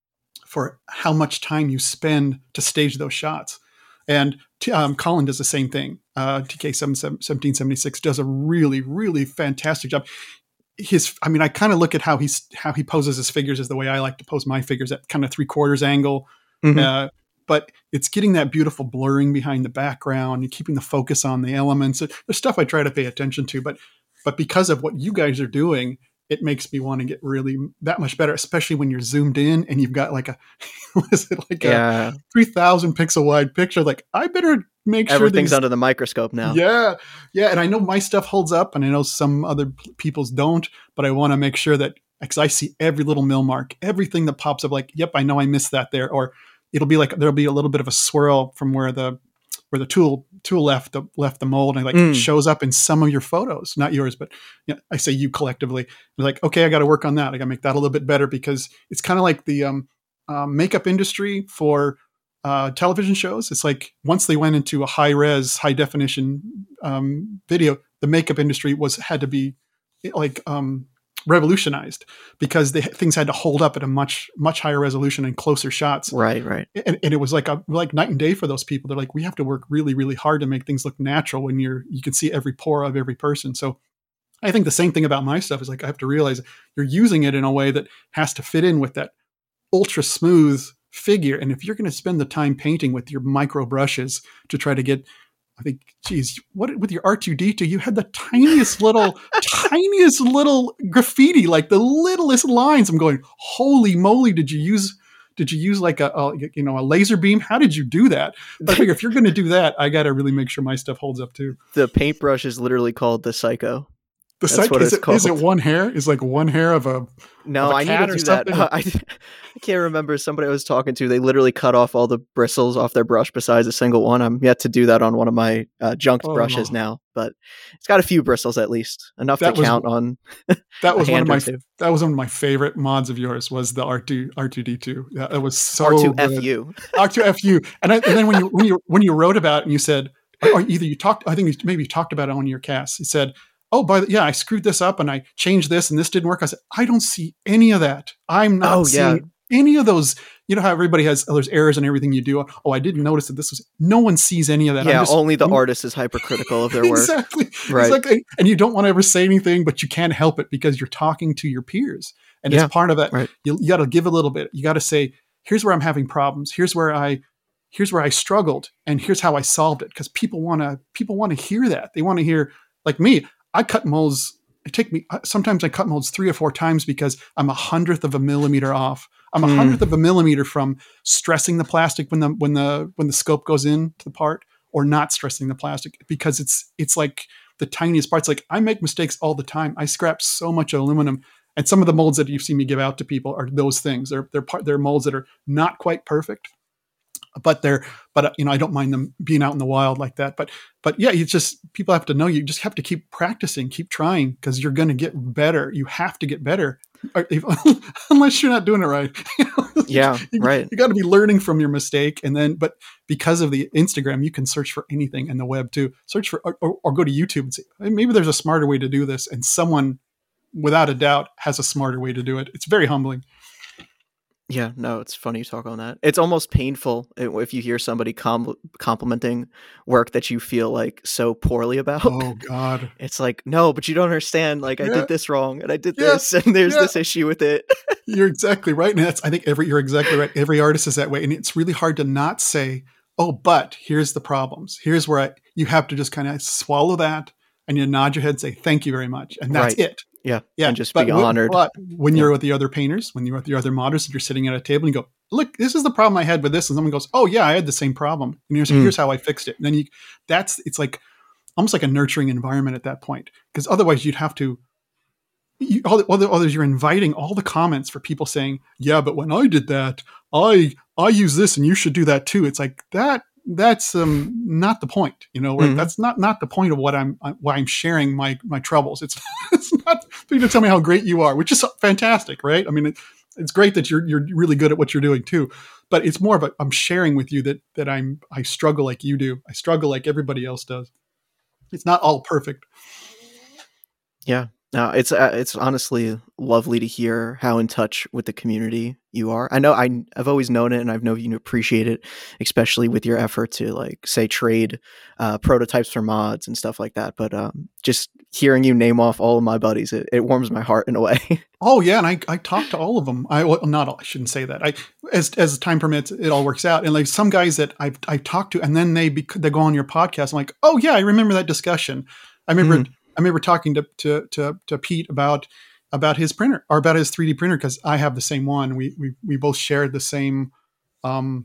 for how much time you spend to stage those shots. And um, Colin does the same thing. Uh, T K seventeen seventy-six does a really, really fantastic job. His, I mean, I kind of look at how he's how he poses his figures as the way I like to pose my figures at kind of three quarters angle. Mm-hmm. Uh, but it's getting that beautiful blurring behind the background and keeping the focus on the elements. There's stuff I try to pay attention to, but but because of what you guys are doing, it makes me want to get really that much better, especially when you're zoomed in and you've got like a, what is it, like yeah. a three thousand pixel wide picture. Like I better make sure everything's these, under the microscope now. Yeah. Yeah. And I know my stuff holds up and I know some other people's don't, but I want to make sure that, because I see every little mill mark, everything that pops up like, yep, I know I missed that there. Or it'll be like, there'll be a little bit of a swirl from where the, where the tool tool left the left the mold, and like mm. it shows up in some of your photos, not yours, but you know, I say you collectively. You're like, okay, I got to work on that. I got to make that a little bit better, because it's kind of like the um, uh, makeup industry for uh, television shows. It's like once they went into a high res, high definition um, video, the makeup industry was had to be like um, revolutionized, because they, things had to hold up at a much much higher resolution and closer shots. Right, right. And, and it was like a like night and day for those people. They're like, we have to work really, really hard to make things look natural when you're you can see every pore of every person. So I think the same thing about my stuff is like I have to realize you're using it in a way that has to fit in with that ultra smooth figure. And if you're going to spend the time painting with your micro brushes to try to get, I think, geez, what with your R two D two, you had the tiniest little, tiniest little graffiti, like the littlest lines. I'm going, holy moly! Did you use, did you use like a, a you know, a laser beam? How did you do that? But I figure if you're going to do that, I got to really make sure my stuff holds up too. The paintbrush is literally called the Psycho. The Psycho, is, it, is it one hair? Is like one hair of a no? Of a I need to do that. Uh, I, I can't remember. Somebody I was talking to, they literally cut off all the bristles off their brush besides a single one. I'm yet to do that on one of my uh, junked oh, brushes no. now, but it's got a few bristles at least, enough that to was, count on. That was one of my that was one of my favorite mods of yours. Was the R two R two D two? Yeah, it was so R two F U R two F U. And, I, and then when you when you when you wrote about it and you said, or either you talked, I think you, maybe you talked about it on your cast. You said, oh, by the, yeah, I screwed this up and I changed this and this didn't work. I said, I don't see any of that. I'm not oh, seeing yeah. any of those. You know how everybody has, oh, there's errors in everything you do. Oh, I didn't notice that this was, no one sees any of that. Yeah, just, only the I'm, artist is hypercritical of their work. Exactly. Right. It's like, and you don't want to ever say anything, but you can't help it because you're talking to your peers. And yeah, it's part of that. Right. You, you got to give a little bit. You got to say, here's where I'm having problems. Here's where I, here's where I struggled. And here's how I solved it. Because people want to, people want to hear that. They want to hear, like me, I cut molds. It take me, sometimes I cut molds three or four times because I'm a hundredth of a millimeter off. I'm a mm. hundredth of a millimeter from stressing the plastic when the, when the, when the scope goes into the part, or not stressing the plastic, because it's, it's like the tiniest parts. Like I make mistakes all the time. I scrap so much aluminum. And some of the molds that you've seen me give out to people are those things. They're they're part they're molds that are not quite perfect, but they're but uh, you know I don't mind them being out in the wild like that. But but yeah, you just people have to know you just have to keep practicing, keep trying, because you're going to get better. You have to get better, or if, unless you're not doing it right. You know? Yeah, you, right. You got to be learning from your mistake, and then but because of the Instagram, you can search for anything, and the web too. Search for or, or, or go to YouTube and say hey, maybe there's a smarter way to do this, and someone, without a doubt, has a smarter way to do it. It's very humbling. Yeah, no, it's funny you talk on that. It's almost painful if you hear somebody com- complimenting work that you feel like so poorly about. Oh God. It's like, no, but you don't understand. Like yeah. I did this wrong and I did yeah. this and there's yeah. this issue with it. You're exactly right. And that's, I think every, you're exactly right. Every artist is that way. And it's really hard to not say, oh, but here's the problems. Here's where I, you have to just kind of swallow that and you nod your head and say, thank you very much. And that's right. it. Yeah. Yeah. And just but be when, honored. But when yeah. you're with the other painters, when you're with the other modders, and you're sitting at a table and you go, look, this is the problem I had with this. And someone goes, oh yeah, I had the same problem. And here's, mm. here's how I fixed it. And then you, that's, it's like almost like a nurturing environment at that point. Because otherwise you'd have to, you, all the other others, you're inviting all the comments for people saying, yeah, but when I did that, I, I use this and you should do that too. It's like that. That's um, not the point, you know. Mm-hmm. That's not not the point of what I'm why I'm sharing my my troubles. It's it's not for you to tell me how great you are, which is fantastic, right? I mean, it, it's great that you're you're really good at what you're doing too. But it's more of a I'm sharing with you that that I'm I struggle like you do. I struggle like everybody else does. It's not all perfect. Yeah. No, it's uh, it's honestly lovely to hear how in touch with the community you are. I know I, I've always known it, and I've known you appreciate it, especially with your effort to like say trade uh, prototypes for mods and stuff like that. But um, just hearing you name off all of my buddies, it, it warms my heart in a way. Oh yeah, and I I talk to all of them. I well, not all. I shouldn't say that. I as as time permits, it all works out. And like some guys that I've I've talked to, and then they bec- they go on your podcast. I'm like, oh yeah, I remember that discussion. I remember. Mm. I remember talking to, to, to, to Pete about, about his printer or about his three D printer. Cause I have the same one. We, we, we both shared the same, um,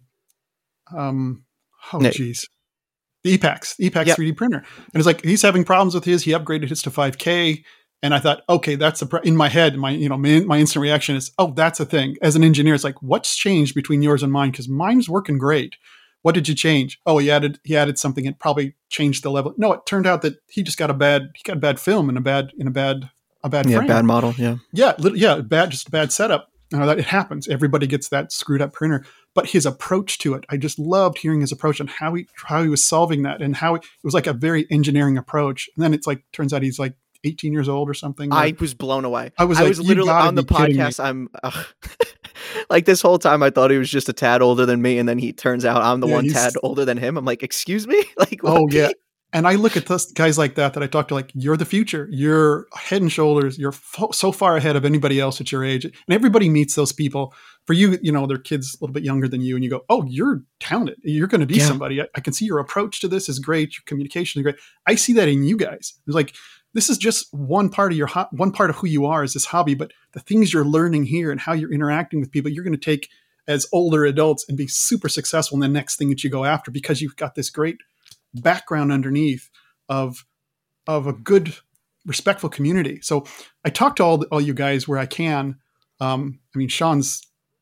um, oh no. geez, the Epax, Epax yep. three D printer. And it's like, he's having problems with his, he upgraded his to five K. And I thought, okay, that's the, in my head, my, you know, my, my instant reaction is, oh, that's a thing. As an engineer, it's like, what's changed between yours and mine? Cause mine's working great. What did you change? Oh, he added he added something. It probably changed the level. No, it turned out that he just got a bad he got a bad film and a bad in a bad a bad yeah frame. bad model. Yeah, yeah, yeah, bad just a bad setup. Uh, that it happens. Everybody gets that screwed up printer. But his approach to it, I just loved hearing his approach and how he how he was solving that and how it was like a very engineering approach. And then it's like turns out he's like eighteen years old or something. I was blown away. I was I like, was literally on the podcast. I'm. Uh, Like this whole time I thought he was just a tad older than me, and then he turns out I'm the yeah, one tad older than him. I'm like, excuse me? Like, what? Oh yeah. And I look at those guys like that that I talk to, like, you're the future. You're head and shoulders. You're fo- so far ahead of anybody else at your age. And everybody meets those people. For you, you know, they're kids a little bit younger than you, and you go, oh, you're talented. You're going to be yeah. somebody. I, I can see your approach to this is great. Your communication is great. I see that in you guys. It's like, this is just one part of your ho- one part of who you are is this hobby, but the things you're learning here and how you're interacting with people, you're going to take as older adults and be super successful in the next thing that you go after because you've got this great background underneath of of a good, respectful community. So I talk to all all you guys where I can. Um, I mean, Sean's,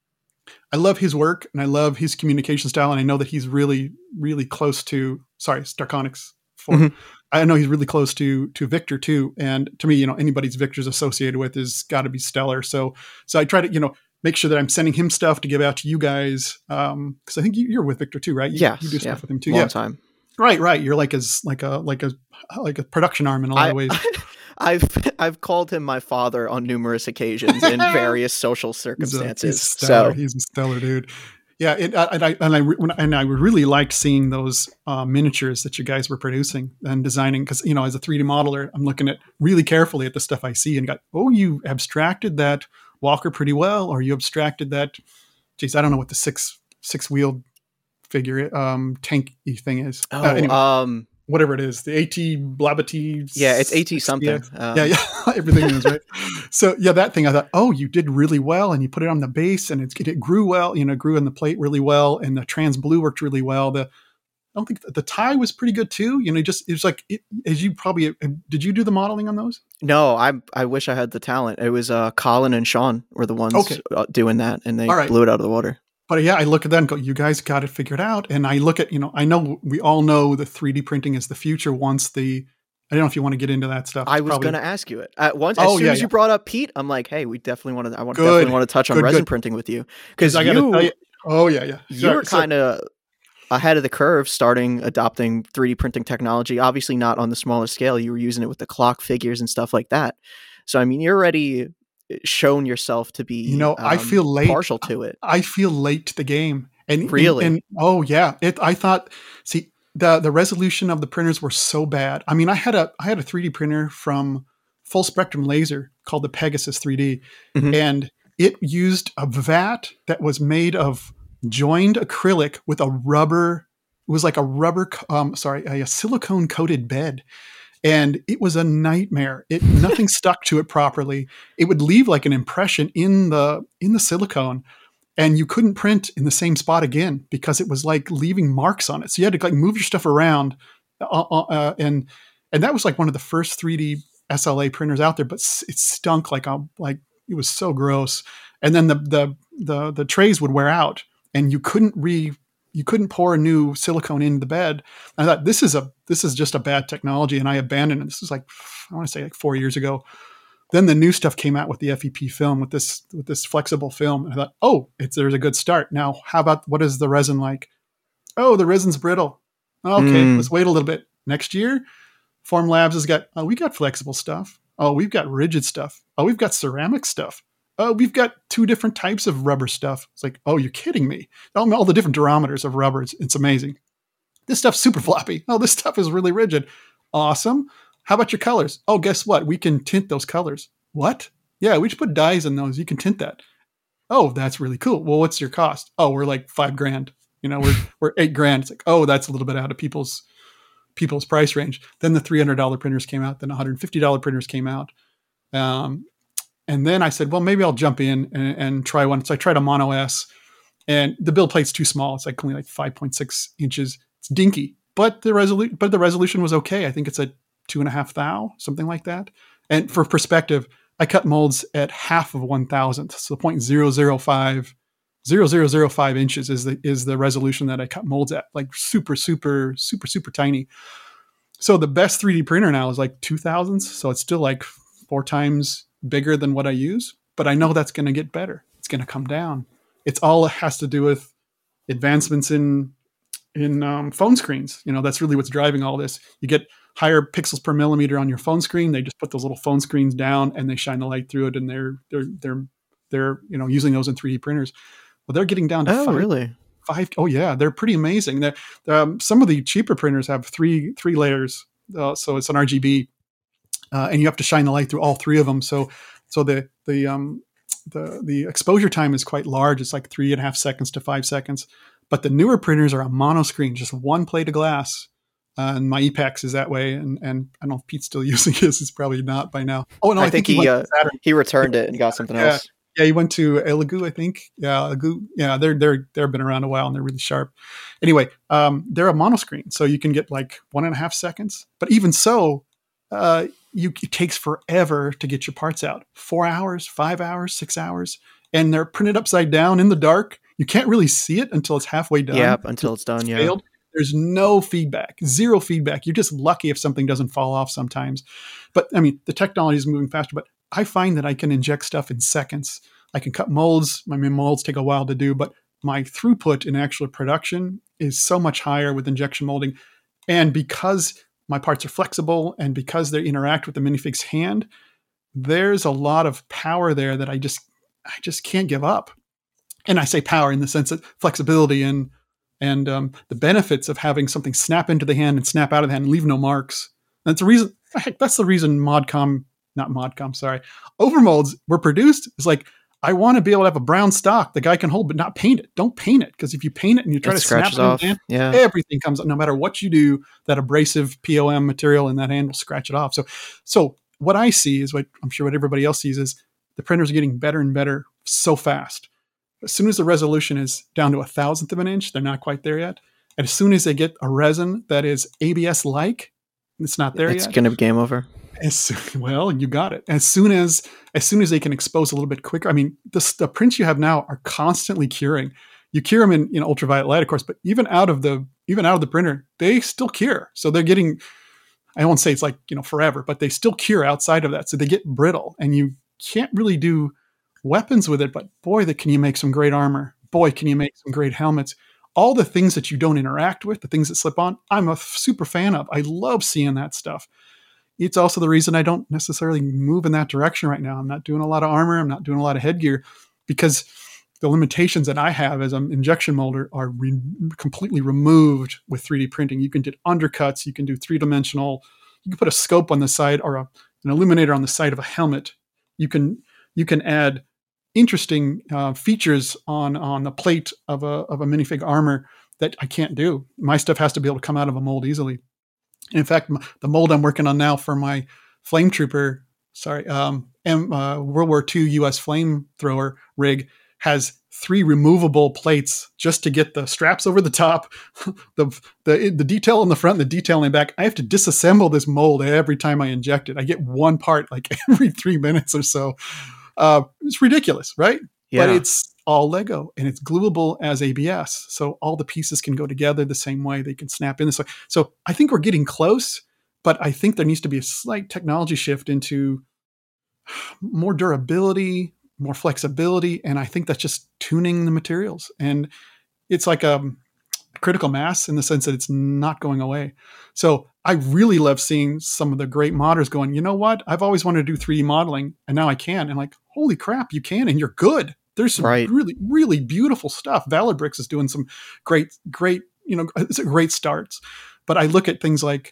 I love his work and I love his communication style, and I know that he's really, really close to. Sorry, Starconics four. Mm-hmm. I know he's really close to to Victor too, and to me, you know, anybody's Victor's associated with is got to be stellar. So, so I try to, you know, make sure that I'm sending him stuff to give out to you guys, because um, I think you, you're with Victor too, right? You, yeah, you do stuff yeah. with him too. Long yeah, time. Right, right. You're like as like a like a like a production arm in a lot I, of ways. I've I've called him my father on numerous occasions in various social circumstances. He's a, he's stellar. So He's a stellar dude. Yeah, it, and I and I when, and I really liked seeing those uh, miniatures that you guys were producing and designing, because, you know, as a three D modeler, I'm looking at really carefully at the stuff I see and got, oh, you abstracted that walker pretty well, or you abstracted that. Geez, I don't know what the six six wheeled figure um, tanky thing is. Oh, uh, anyway, um, whatever it is, the AT Blabity. Yeah, it's AT something. Yeah, Um, yeah, yeah. Everything is right. So yeah, that thing I thought, oh, you did really well, and you put it on the base, and it's, it grew well. You know, grew in the plate really well, and the trans blue worked really well. The don't think the tie was pretty good too. You know, just it was like it, as you probably did. You do the modeling on those? No, I I wish I had the talent. It was uh, Colin and Sean were the ones Okay. doing that, and they Right. blew it out of the water. But yeah, I look at that and go, you guys got it figured out. And I look at, you know, I know we all know the three D printing is the future once the, I don't know if you want to get into that stuff. I It's was probably- going to ask you it. At once, Oh, as soon yeah, as you yeah. brought up Pete, I'm like, hey, we definitely want to, I want, Good. definitely want to touch on Good, resin good. printing with you. Because I got to you, tell you, oh yeah, yeah. you Sorry, were so- kind of ahead of the curve starting adopting three D printing technology, obviously not on the smaller scale. You were using it with the clock figures and stuff like that. So, I mean, you're already shown yourself to be, You know, I um, feel late. partial to it. I feel late to the game. And Really? and, and oh yeah, it. I thought. See, the the resolution of the printers were so bad. I mean, I had a I had a three D printer from Full Spectrum Laser called the Pegasus three D, Mhm. and it used a vat that was made of joined acrylic with a rubber. It was like a rubber, co- um, sorry, a, a silicone coated bed. And it was a nightmare. It nothing stuck to it properly. It would leave like an impression in the in the silicone, and you couldn't print in the same spot again because it was like leaving marks on it. So you had to like move your stuff around, uh, uh, and and that was like one of the first three D S L A printers out there. But s- it stunk like a like it was so gross. And then the the the the trays would wear out, and you couldn't re you couldn't pour a new silicone into the bed. I thought this is a this is just a bad technology, and I abandoned it. This is like I want to say like four years ago. Then the new stuff came out with the F E P film, with this with this flexible film. And I thought, oh, it's there's a good start. Now, how about what is the resin like? Oh, the resin's brittle. Okay, Mm. let's wait a little bit. Next year, Form Labs has got oh, we got flexible stuff. Oh, we've got rigid stuff. Oh, we've got ceramic stuff. Oh, we've got two different types of rubber stuff. It's like, oh, you're kidding me. All, all the different durometers of rubber. It's, it's amazing. This stuff's super floppy. Oh, this stuff is really rigid. Awesome. How about your colors? Oh, guess what? We can tint those colors. What? Yeah, we just put dyes in those. You can tint that. Oh, that's really cool. Well, what's your cost? Oh, we're like five grand. You know, we're we're eight grand. It's like, oh, that's a little bit out of people's people's price range. Then the three hundred dollars printers came out. Then one hundred fifty dollars printers came out. Um, and then I said, well, maybe I'll jump in and, and try one. So I tried a Mono S, and the build plate's too small. It's like only like five point six inches. It's dinky, but the resolution, but the resolution was okay. I think it's a two and a half thou, something like that. And for perspective, I cut molds at half of one thousandth. So zero point zero zero five, zero zero zero five inches is the, is the resolution that I cut molds at, like super, super, super, super tiny. So the best three D printer now is like two thousandths. So it's still like four times bigger than what I use, but I know that's going to get better. It's going to come down. It's all has to do with advancements in, in um, phone screens. You know, that's really what's driving all this. You get higher pixels per millimeter on your phone screen. They just put those little phone screens down and they shine the light through it, and they're they're they're they're you know using those in three D printers. Well, they're getting down to Oh, five, really? five oh yeah, they're pretty amazing. They're, um, some of the cheaper printers have three three layers, uh, so it's an R G B, uh, and you have to shine the light through all three of them. So so the the um the the exposure time is quite large. It's like three and a half seconds to five seconds. But the newer printers are a mono screen, just one plate of glass. Uh, and my Epex is that way, and, and I don't know if Pete's still using his. It's probably not by now. Oh no, I, I, think, he, he went uh, to Saturn. he returned it and got something Yeah. else. Yeah, he went to Elegoo, I think. Yeah, Elegoo. Yeah, they're they're they've been around a while and they're really sharp. Anyway, um, they're a mono screen, so you can get like one and a half seconds. But even so, uh, you it takes forever to get your parts out. Four hours, five hours, six hours, and they're printed upside down in the dark. You can't really see it until it's halfway done. Yep, until it's done. Yeah. Failed. There's no feedback, zero feedback. You're just lucky if something doesn't fall off sometimes. But I mean, the technology is moving faster, but I find that I can inject stuff in seconds. I can cut molds. I mean, molds take a while to do, but my throughput in actual production is so much higher with injection molding. And because my parts are flexible and because they interact with the minifig's hand, there's a lot of power there that I just, I just can't give up. And I say power in the sense that flexibility and and um, the benefits of having something snap into the hand and snap out of the hand and leave no marks. That's the reason. Heck, that's the reason Modcom, not Modcom, sorry, overmolds were produced. It's like, I want to be able to have a brown stock the guy can hold, but not paint it. Don't paint it, because if you paint it and you try It to snap scratches it in off. the hand, Yeah. everything comes up. No matter what you do, that abrasive P O M material in that hand will scratch it off. So, so what I see is what I'm sure what everybody else sees is the printers are getting better and better so fast. As soon as the resolution is down to a thousandth of an inch, they're not quite there yet. And as soon as they get a resin that is A B S-like, it's not there it's yet. It's going to be game over. As, well, you got it. As soon as as soon as they can expose a little bit quicker. I mean, the, the prints you have now are constantly curing. You cure them in you know, ultraviolet light, of course, but even out of the even out of the printer, they still cure. So they're getting, I won't say it's like you know forever, but they still cure outside of that. So they get brittle, and you can't really do weapons with it. But boy, that can you make some great armor. Boy, can you make some great helmets. All the things that you don't interact with, the things that slip on, I'm a super fan of. I love seeing that stuff. It's also the reason I don't necessarily move in that direction right now. I'm not doing a lot of armor. I'm not doing a lot of headgear because the limitations that I have as an injection molder are re- completely removed with three D printing. You can do undercuts. You can do three-dimensional. You can put a scope on the side or a, an illuminator on the side of a helmet. You can you can add interesting uh, features on on the plate of a of a minifig armor that I can't do. My stuff has to be able to come out of a mold easily. In fact, the mold I'm working on now for my Flame Trooper, sorry, um, M, uh, World War Two U S flamethrower rig has three removable plates just to get the straps over the top, the the the detail on the front, the detail in the back. I have to disassemble this mold every time I inject it. I get one part like every three minutes or so. Uh, it's ridiculous, right? Yeah. But it's all Lego and it's gluable as A B S. So all the pieces can go together the same way. They can snap in this way. So I think we're getting close, but I think there needs to be a slight technology shift into more durability, more flexibility. And I think that's just tuning the materials. And it's like a critical mass in the sense that it's not going away. So I really love seeing some of the great modders going, you know what? I've always wanted to do three D modeling and now I can. And like, holy crap, you can, and you're good. There's some Right. really, really beautiful stuff. Valid Bricks is doing some great, great, you know, it's a great starts. But I look at things like,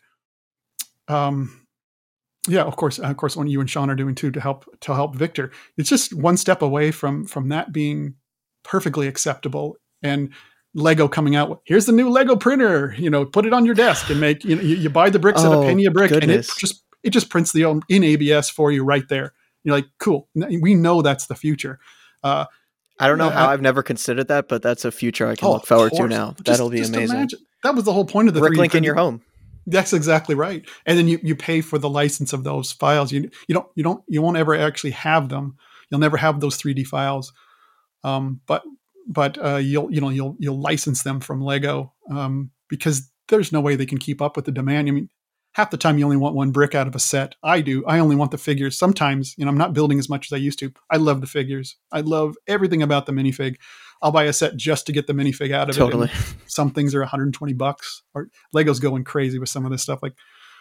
um, yeah, of course, of course, what you and Sean are doing too to help to help Victor. It's just one step away from from that being perfectly acceptable. And Lego coming out with, here's the new Lego printer. You know, put it on your desk and make. You know, you, you buy the bricks at a Oh, penny a brick, goodness. and it just it just prints the own in A B S for you right there. You're like, cool. We know that's the future. Uh, I don't know uh, how I've never considered that, but that's a future I can oh, look forward of to course. now. Just- That'll be just amazing. imagine. That was the whole point of the three D Bricklink in printing. your home. That's exactly right. And then you, you pay for the license of those files. You you don't you don't you won't ever actually have them. You'll never have those three D files. Um, but but uh, you'll you know you'll you'll license them from Lego um, because there's no way they can keep up with the demand. I mean, half the time you only want one brick out of a set. I do. I only want the figures. Sometimes, you know, I'm not building as much as I used to. I love the figures. I love everything about the minifig. I'll buy a set just to get the minifig out of Totally. it. And some things are one hundred twenty bucks. Or Lego's going crazy with some of this stuff. Like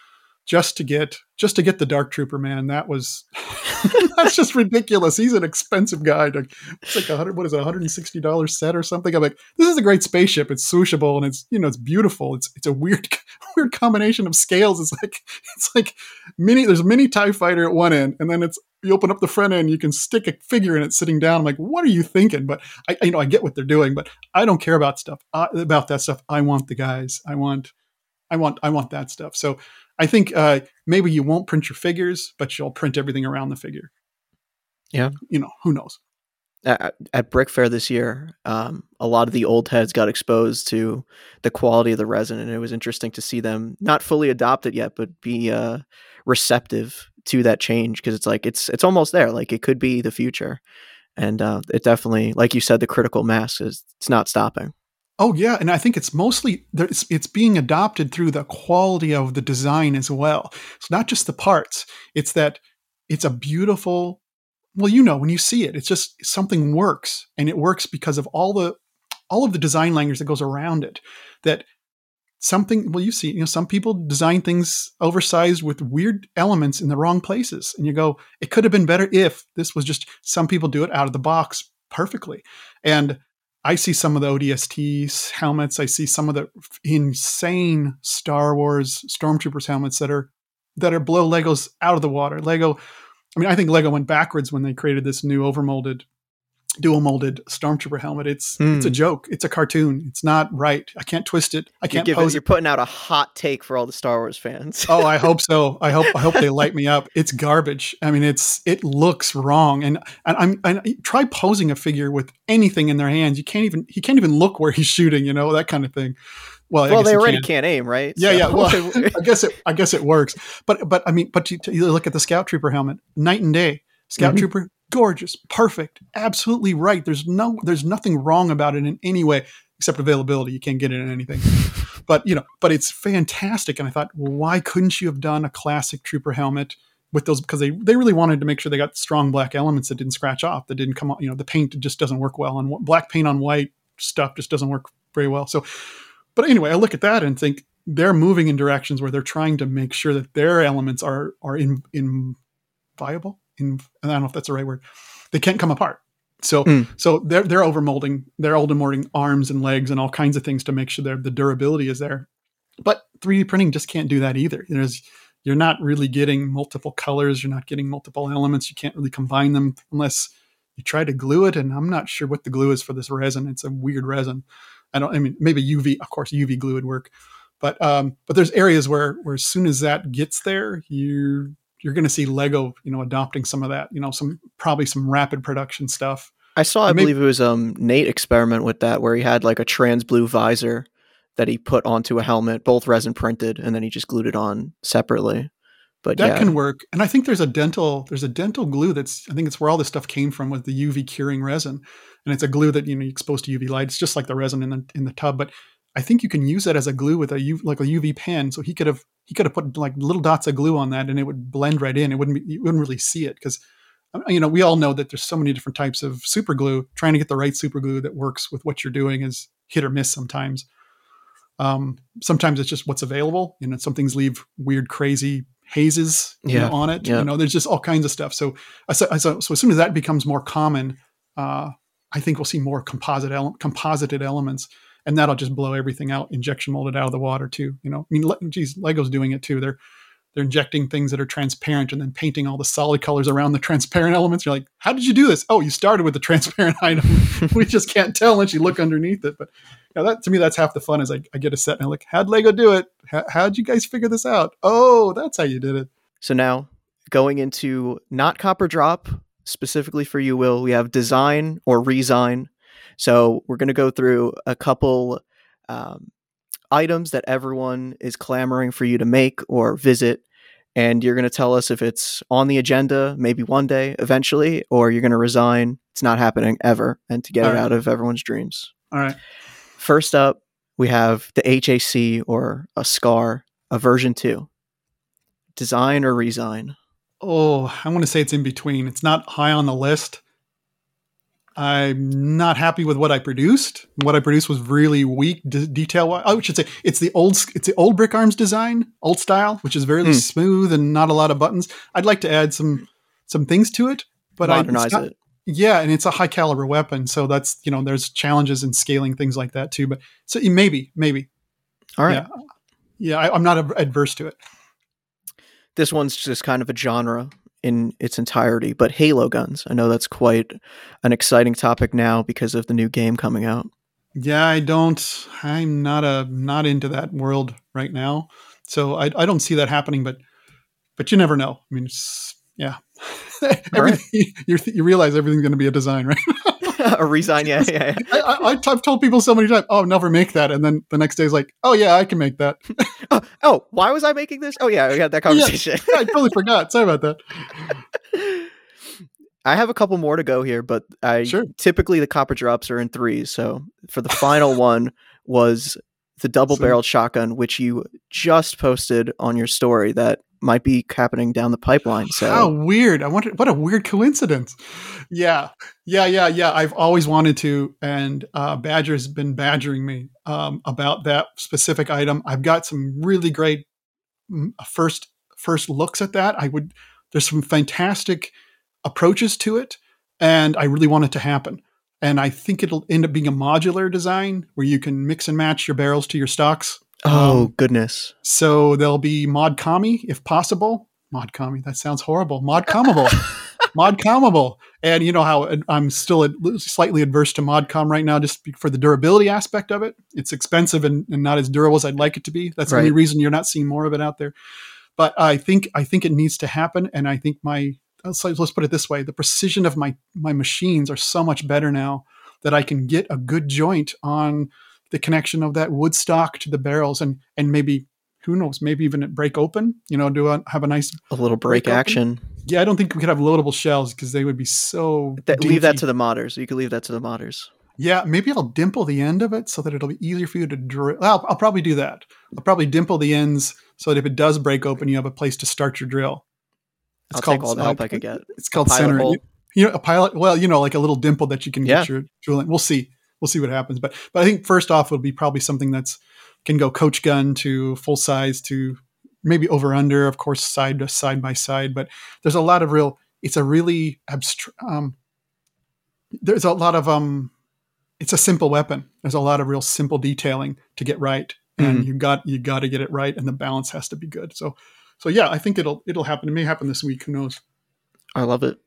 just to get just to get the Dark Trooper, man, that was that's just ridiculous. He's an expensive guy. To, it's like a hundred. What is it? one hundred sixty dollars set or something. I'm like, this is a great spaceship. It's swooshable and it's you know it's beautiful. It's it's a weird weird combination of scales. It's like it's like mini. There's a mini TIE fighter at one end, and then it's you open up the front end, you can stick a figure in it sitting down. I'm like, what are you thinking? But I you know I get what they're doing, but I don't care about stuff uh, about that stuff. I want the guys. I want I want I want that stuff. So. I think uh, maybe you won't print your figures, but you'll print everything around the figure. Yeah. You know, who knows? At, at Brick Fair this year, um, a lot of the old heads got exposed to the quality of the resin, and it was interesting to see them not fully adopt it yet, but be uh, receptive to that change because it's like it's it's almost there. Like it could be the future, and uh, it definitely, like you said, the critical mass is it's not stopping. Oh yeah, and I think it's mostly it's, it's being adopted through the quality of the design as well. It's not just the parts; it's that it's a beautiful. Well, you know, when you see it, it's just something works, and it works because of all the all of the design language that goes around it. That something. Well, you see, you know, some people design things oversized with weird elements in the wrong places, and you go, it could have been better if this was just. Some people do it out of the box perfectly, and. I see some of the O D S T helmets. I see some of the insane Star Wars Stormtroopers helmets that are that are blow Legos out of the water. Lego, I mean, I think Lego went backwards when they created this new overmolded, dual molded Stormtrooper helmet. It's Hmm. it's a joke. It's a cartoon. It's not right. I can't twist it. I You're, can't giving, pose you're it. putting out a hot take for all the Star Wars fans. Oh, I hope so. I hope I hope they light me up. It's garbage. I mean, it's it looks wrong. And and I'm and try posing a figure with anything in their hands. You can't even he can't even look where he's shooting. You know, that kind of thing. Well, I well, guess they you already can. can't aim, right? Yeah, So- yeah. Well, I guess it. I guess it works. But but I mean, but you, you look at the Scout Trooper helmet, night and day. Scout Mhm. Trooper, gorgeous, perfect, absolutely right. There's no, there's nothing wrong about it in any way except availability. You can't get it in anything. But you know, but it's fantastic. And I thought, well, why couldn't you have done a classic Trooper helmet with those? Because they they really wanted to make sure they got strong black elements that didn't scratch off, that didn't come off. You know, the paint just doesn't work well, and black paint on white stuff just doesn't work very well. So, but anyway, I look at that and think they're moving in directions where they're trying to make sure that their elements are are in in viable. In, I don't know if that's the right word. They can't come apart. So, Mm. so they're they're overmolding, they're overmolding arms and legs and all kinds of things to make sure the durability is there. But three D printing just can't do that either. There's you're not really getting multiple colors. You're not getting multiple elements. You can't really combine them unless you try to glue it. And I'm not sure what the glue is for this resin. It's a weird resin. I don't. I mean, maybe U V. Of course, U V glue would work. But um, but there's areas where where as soon as that gets there, you you're going to see Lego, you know, adopting some of that, you know, some probably some rapid production stuff. I saw, I And maybe- believe it was um Nate experiment with that, where he had like a trans blue visor that he put onto a helmet, both resin printed, and then he just glued it on separately. But That yeah, can work. And I think there's a dental, there's a dental glue that's, I think it's where all this stuff came from, with the U V curing resin. And it's a glue that, you know, you expose to U V light. It's just like the resin in the in the tub. But I think you can use that as a glue with a U, like a U V pen. So he could have he could have put like little dots of glue on that, and it would blend right in. It wouldn't be, you wouldn't really see it, because you know, we all know that there's so many different types of super glue. Trying to get the right super glue that works with what you're doing is hit or miss sometimes. Um, sometimes it's just what's available. You know, some things leave weird, crazy hazes you Yeah, know, on it. yeah. You know, there's just all kinds of stuff. So, so, so as soon as that becomes more common, uh, I think we'll see more composite ele- composited elements, and that'll just blow everything out, injection molded out of the water too. You know, I mean, le- geez, Lego's doing it too. They're they're injecting things that are transparent and then painting all the solid colors around the transparent elements. You're like, how did you do this? Oh, you started with the transparent item. We just can't tell unless you look underneath it. But you know, that to me, that's half the fun. Is I, I get a set and I'm like, how'd Lego do it? How, how'd you guys figure this out? Oh, that's how you did it. So now going into not Copper Drop specifically for you, Will, we have design or resign. So we're going to go through a couple um, items that everyone is clamoring for you to make or visit. And you're going to tell us if it's on the agenda, maybe one day eventually, or you're going to resign. It's not happening ever, and to get All it right. out of everyone's dreams. All right. First up, we have the H A C or a SCAR, a version two. Design or resign? Oh, I want to say it's in between. It's not high on the list. I'm not happy with what I produced. What I produced was really weak de- detail wise. I should say it's the old it's the old Brick Arms design, old style, which is very Hmm. smooth and not a lot of buttons. I'd like to add some some things to it, but I, it's Modernize not- it. Yeah, and it's a high caliber weapon, so that's, you know, there's challenges in scaling things like that too. But so maybe, maybe, All right. yeah, yeah, I, I'm not ad- adverse to it. This one's just kind of a genre in its entirety, but Halo guns. I know that's quite an exciting topic now because of the new game coming out. Yeah, I don't. I'm not a not into that world right now, so I I don't see that happening. But but you never know. I mean, it's, yeah, everything you you realize everything's going to be a design, right? A resign, yeah, yeah, yeah. I, I, I've told people so many times, "Oh, never make that," and then the next day is like, "Oh yeah, I can make that." Oh, oh, why was I making this? Oh yeah, we had that conversation. Yeah, I totally forgot. Sorry about that. I have a couple more to go here, but I Sure. typically the Copper Drops are in threes. So for the final one was the double barreled shotgun, which you just posted on your story that might be happening down the pipeline. So How weird. I wonder, what a weird coincidence. Yeah. Yeah. Yeah. Yeah. I've always wanted to. And uh, Badger's been badgering me um, about that specific item. I've got some really great mm, first, first looks at that. I would, there's some fantastic approaches to it. And I really want it to happen. And I think it'll end up being a modular design where you can mix and match your barrels to your stocks. oh Um, goodness. So there'll be mod commie if possible. Mod commie, that sounds horrible. Mod commable. Mod commable. And you know how I'm still slightly adverse to mod com right now just for the durability aspect of it. It's expensive and, and not as durable as I'd like it to be. That's the only Right. reason you're not seeing more of it out there. But I think I think it needs to happen. And I think my let's, let's put it this way: the precision of my my machines are so much better now that I can get a good joint on the connection of that wood stock to the barrels, and and maybe, who knows, maybe even it break open, you know, do a, have a nice a little break, break action. Yeah, I don't think we could have loadable shells because they would be so that, leave that to the modders. You could leave that to the modders. Yeah, maybe I'll dimple the end of it so that it'll be easier for you to drill. I'll, I'll probably do that. I'll probably dimple the ends so that if it does break open, you have a place to start your drill. It's I'll called, take all the help uh, I could get. It's called center. You, you know, a pilot. Well, you know, like a little dimple that you can yeah. get your drill in. We'll see. We'll see what happens. But but I think first off, it'll be probably something that's can go coach gun to full size to maybe over under, of course, side to side by side. But there's a lot of real. It's a really abstract. Um, there's a lot of um. It's a simple weapon. There's a lot of real simple detailing to get right, and mm-hmm. you got you got to get it right, and the balance has to be good. So, so yeah, I think it'll it'll happen. It may happen this week. Who knows? I love it.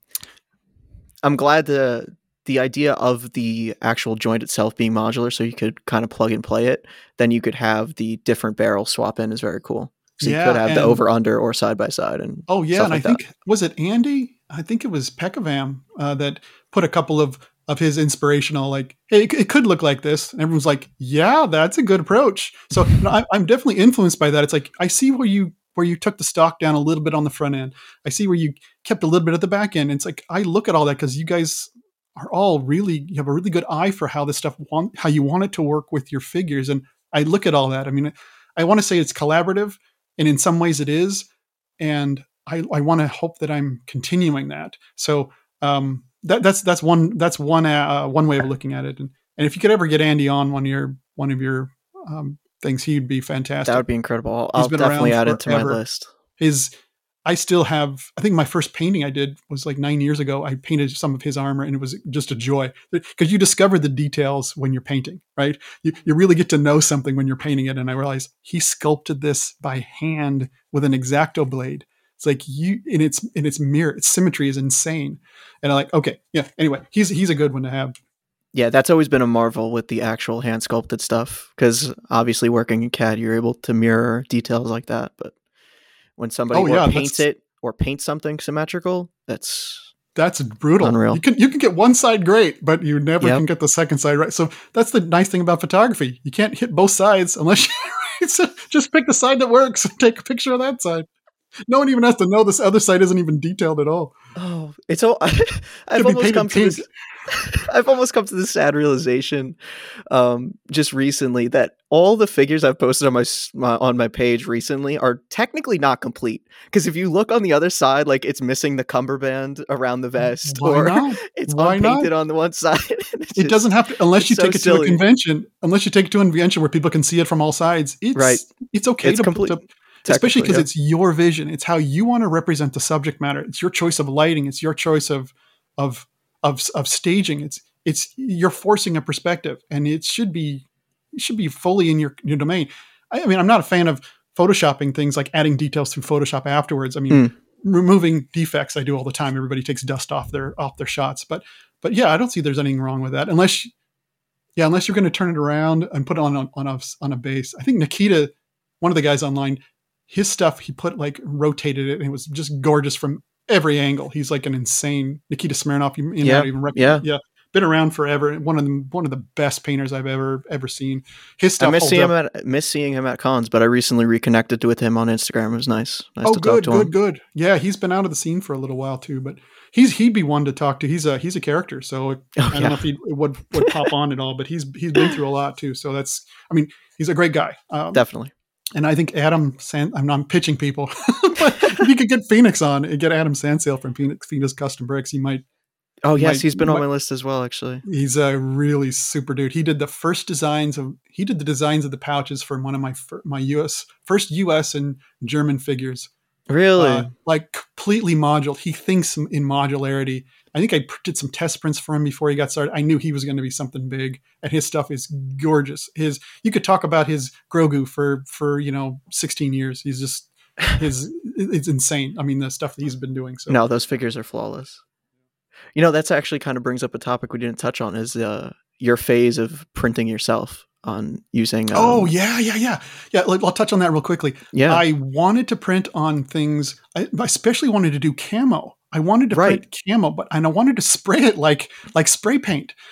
I'm glad the the idea of the actual joint itself being modular, so you could kind of plug and play it. Then you could have the different barrel swap in is very cool. So yeah, you could have and, the over under or side by side, and oh yeah, and like I think that. was it Andy? I think it was Pekavam uh, that put a couple of. of his inspirational, like, hey, it, it could look like this. And everyone's like, yeah, that's a good approach. So you know, I, I'm definitely influenced by that. It's like, I see where you, where you took the stock down a little bit on the front end. I see where you kept a little bit at the back end. And it's like, I look at all that because you guys are all really, you have a really good eye for how this stuff want, how you want it to work with your figures. And I look at all that. I mean, I want to say it's collaborative, and in some ways it is. And I, I want to hope that I'm continuing that. So, um, That, that's that's one that's one uh, one way of looking at it, and and if you could ever get Andy on one of your one of your um, things, he'd be fantastic. That would be incredible. I'll, I'll definitely add it to my list. His, I still have. I think my first painting I did was like nine years ago. I painted some of his armor, and it was just a joy because you discover the details when you're painting, right? You you really get to know something when you're painting it, and I realized he sculpted this by hand with an X-Acto blade. It's like you in its in its mirror, its symmetry is insane. And I'm like, okay, yeah. Anyway, he's he's a good one to have. Yeah, that's always been a marvel with the actual hand sculpted stuff, because obviously working in C A D, you're able to mirror details like that. But when somebody oh, yeah, paints it or paints something symmetrical, that's that's brutal. Unreal. You can you can get one side great, but you never yep. can get the second side right. So that's the nice thing about photography. You can't hit both sides unless you so just pick the side that works and take a picture of that side. No one even has to know this other side isn't even detailed at all. Oh, it's all. I've almost come to this. I've almost come to this sad realization, um, just recently, that all the figures I've posted on my, my on my page recently are technically not complete. Because if you look on the other side, like it's missing the cummerband around the vest, Why or not? it's Why unpainted not? on the one side. It just, doesn't have to, unless you take so it silly. to a convention. Unless you take it to a convention where people can see it from all sides. It's right. It's okay it's to, complete. to especially because yep. it's your vision. It's how you want to represent the subject matter. It's your choice of lighting. It's your choice of of of of staging. It's it's you're forcing a perspective, and it should be it should be fully in your your domain. I, I mean, I'm not a fan of photoshopping things, like adding details through Photoshop afterwards. I mean, mm. removing defects I do all the time. Everybody takes dust off their off their shots, but but yeah, I don't see there's anything wrong with that, unless yeah, unless you're going to turn it around and put it on on, on a on a base. I think Nikita, one of the guys online, his stuff, he put like rotated it, and it was just gorgeous from every angle. He's like an insane Nikita Smirnoff. You, you yeah, know, even rep- yeah, yeah, been around forever. One of the one of the best painters I've ever ever seen. His stuff. I miss seeing up. him at miss seeing him at cons, but I recently reconnected with him on Instagram. It was nice. Nice oh, to good, talk to good, him. good. Yeah, he's been out of the scene for a little while too, but he's he'd be one to talk to. He's a he's a character, so oh, I don't yeah. know if he would would pop on at all, but he's he's been through a lot too. So that's, I mean, he's a great guy. Um, Definitely. And I think Adam San, I'm not pitching people, but if you could get Phoenix on and get Adam Sansale from Phoenix, Phoenix Custom Bricks, he might. Oh yes, might, he's been might, on my list as well, actually. He's a really super dude. He did the first designs of, he did the designs of the pouches for one of my, my U S, first U S and German figures. Really? Uh, like completely modular. He thinks in modularity. I think I did some test prints for him before he got started. I knew he was going to be something big, and his stuff is gorgeous. His, you could talk about his Grogu for, for, you know, sixteen years. He's just, his, it's insane. I mean, the stuff that he's been doing. So no, those figures are flawless. You know, that's actually kind of brings up a topic we didn't touch on, is uh, your phase of printing yourself on using. Um, oh yeah, yeah, yeah, yeah. Like, I'll touch on that real quickly. Yeah, I wanted to print on things. I especially wanted to do camo. I wanted to right. print camo, but and I wanted to spray it like like spray paint. And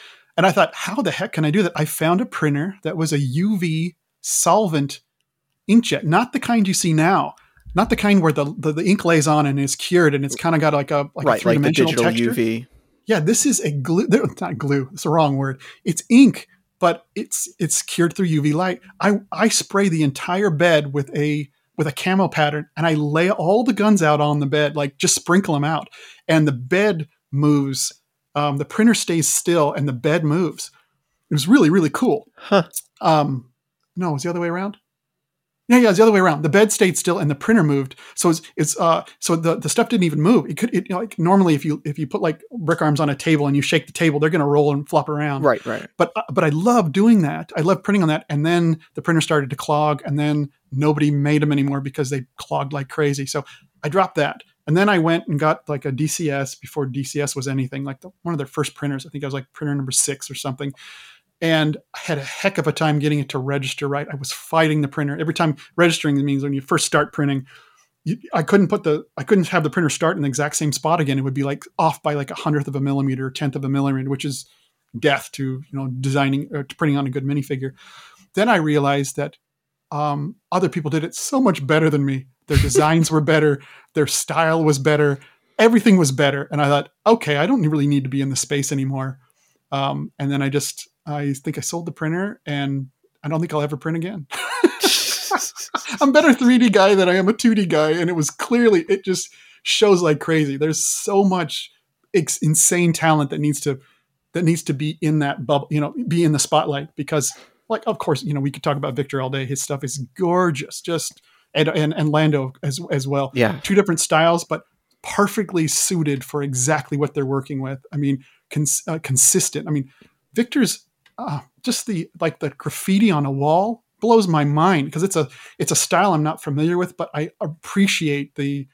And I thought, how the heck can I do that? I found a printer that was a U V solvent inkjet, not the kind you see now, not the kind where the, the, the ink lays on and is cured and it's kind of got like a, like right, a three-dimensional like the digital texture. U V. Yeah, this is a glue. It's not glue. It's the wrong word. It's ink, but it's it's cured through U V light. I I spray the entire bed with a with a camo pattern, and I lay all the guns out on the bed, like just sprinkle them out, and the bed moves. Um, the printer stays still, and the bed moves. It was really really cool. Huh. Um, no, it was the other way around. Yeah, yeah, it's the other way around. The bed stayed still and the printer moved. So it's, it's uh, so the, the stuff didn't even move. It could, it, you know, like normally if you if you put like brick arms on a table and you shake the table, they're going to roll and flop around. Right, right. But uh, but I love doing that. I love printing on that. And then the printer started to clog, and then nobody made them anymore because they clogged like crazy. So I dropped that. And then I went and got like a D C S before D C S was anything, like the, one of their first printers. I think I was like printer number six or something. And I had a heck of a time getting it to register right. I was fighting the printer. Every time registering means when you first start printing, you, I couldn't put the, I couldn't have the printer start in the exact same spot again. It would be like off by like a hundredth of a millimeter, or tenth of a millimeter, which is death to, you know, designing or to printing on a good minifigure. Then I realized that um, other people did it so much better than me. Their designs were better. Their style was better. Everything was better. And I thought, okay, I don't really need to be in the space anymore. Um, and then I just, I think I sold the printer, and I don't think I'll ever print again. I'm a better three D guy than I am a two D guy. And it was clearly, it just shows like crazy. There's so much ex- insane talent that needs to, that needs to be in that bubble, you know, be in the spotlight, because like, of course, you know, we could talk about Victor all day. His stuff is gorgeous, just, and, and, and Lando as, as well. Yeah. Two different styles, but perfectly suited for exactly what they're working with. I mean, cons- uh, consistent. I mean, Victor's, Uh, just the like the graffiti on a wall blows my mind, because it's a it's a style I'm not familiar with, but I appreciate the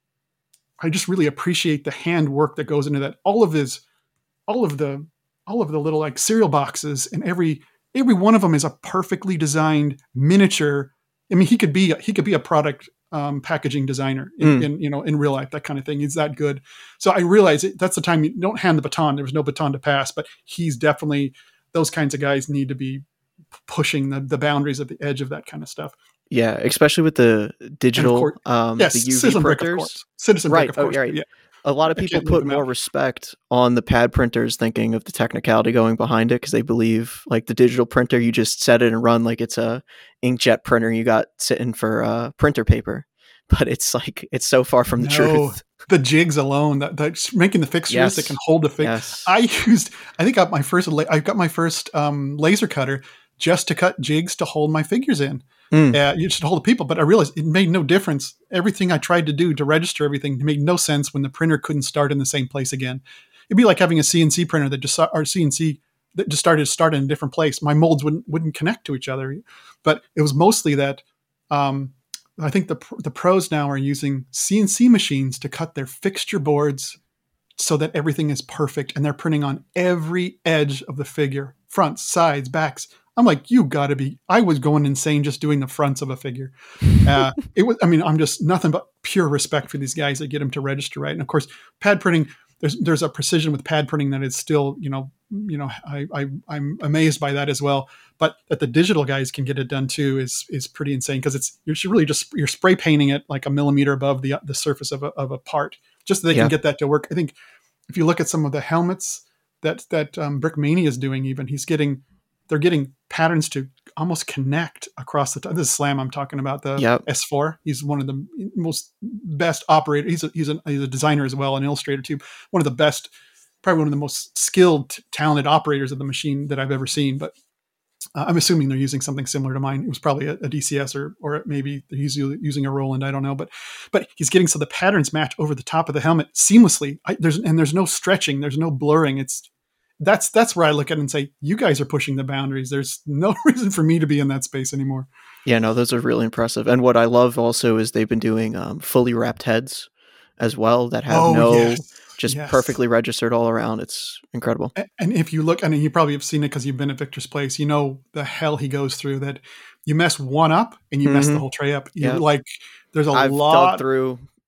I just really appreciate the handwork that goes into that. All of his all of the all of the little like cereal boxes, and every every one of them is a perfectly designed miniature. I mean, he could be he could be a product um, packaging designer in, mm. in you know in real life, that kind of thing. He's that good. So I realize it, that's the time you don't hand the baton. There was no baton to pass, but he's definitely. Those kinds of guys need to be pushing the, the boundaries of the edge of that kind of stuff. Yeah, especially with the digital, course, um, yes, the U V Citizen printers. Brick, of course. Citizen right. Brick, of course. Oh, right. Yeah. A lot of people put more respect on the pad printers, thinking of the technicality going behind it, because they believe like the digital printer, you just set it and run like it's a inkjet printer you got sitting for uh, printer paper. But it's like, it's so far from the no, truth. The jigs alone, that, that making the fixtures yes. that can hold the fix. Yes. I used, I think I got my first, I got my first um, laser cutter just to cut jigs to hold my figures in. Mm. Uh, you just hold the people, but I realized it made no difference. Everything I tried to do to register everything made no sense when the printer couldn't start in the same place again. It'd be like having a C N C printer that just, or C N C that just started to start in a different place. My molds wouldn't wouldn't connect to each other. But it was mostly that. Um, I think the the pros now are using C N C machines to cut their fixture boards so that everything is perfect, and they're printing on every edge of the figure, fronts, sides, backs. I'm like, you got to be. I was going insane just doing the fronts of a figure. Uh, it was. I mean, I'm just nothing but pure respect for these guys that get them to register right. And of course, pad printing. There's there's a precision with pad printing that is still, you know, you know, I, I I'm amazed by that as well. But that the digital guys can get it done too is is pretty insane, because it's you're really just you're spray painting it like a millimeter above the the surface of a of a part, just so they yeah. can get that to work. I think if you look at some of the helmets that that um, Brickmania is doing, even he's getting they're getting patterns to almost connect across the top. This is Slam I'm talking about, the yep. S four. He's one of the most best operators. He's a, he's a he's a designer as well, an illustrator too. One of the best, probably one of the most skilled, talented operators of the machine that I've ever seen. But uh, I'm assuming they're using something similar to mine. It was probably a, a D C S, or or maybe he's using a Roland. I don't know, but but he's getting so the patterns match over the top of the helmet seamlessly. I, there's and there's no stretching. There's no blurring. It's That's that's where I look at it and say, you guys are pushing the boundaries. There's no reason for me to be in that space anymore. Yeah, no, those are really impressive. And what I love also is they've been doing um, fully wrapped heads as well that have oh, no, yes. just yes. perfectly registered all around. It's incredible. And, and if you look, I mean, you probably have seen it because you've been at Victor's place. You know the hell he goes through, that you mess one up and you mm-hmm. mess the whole tray up. You yep. like, there's a I've lot. dug through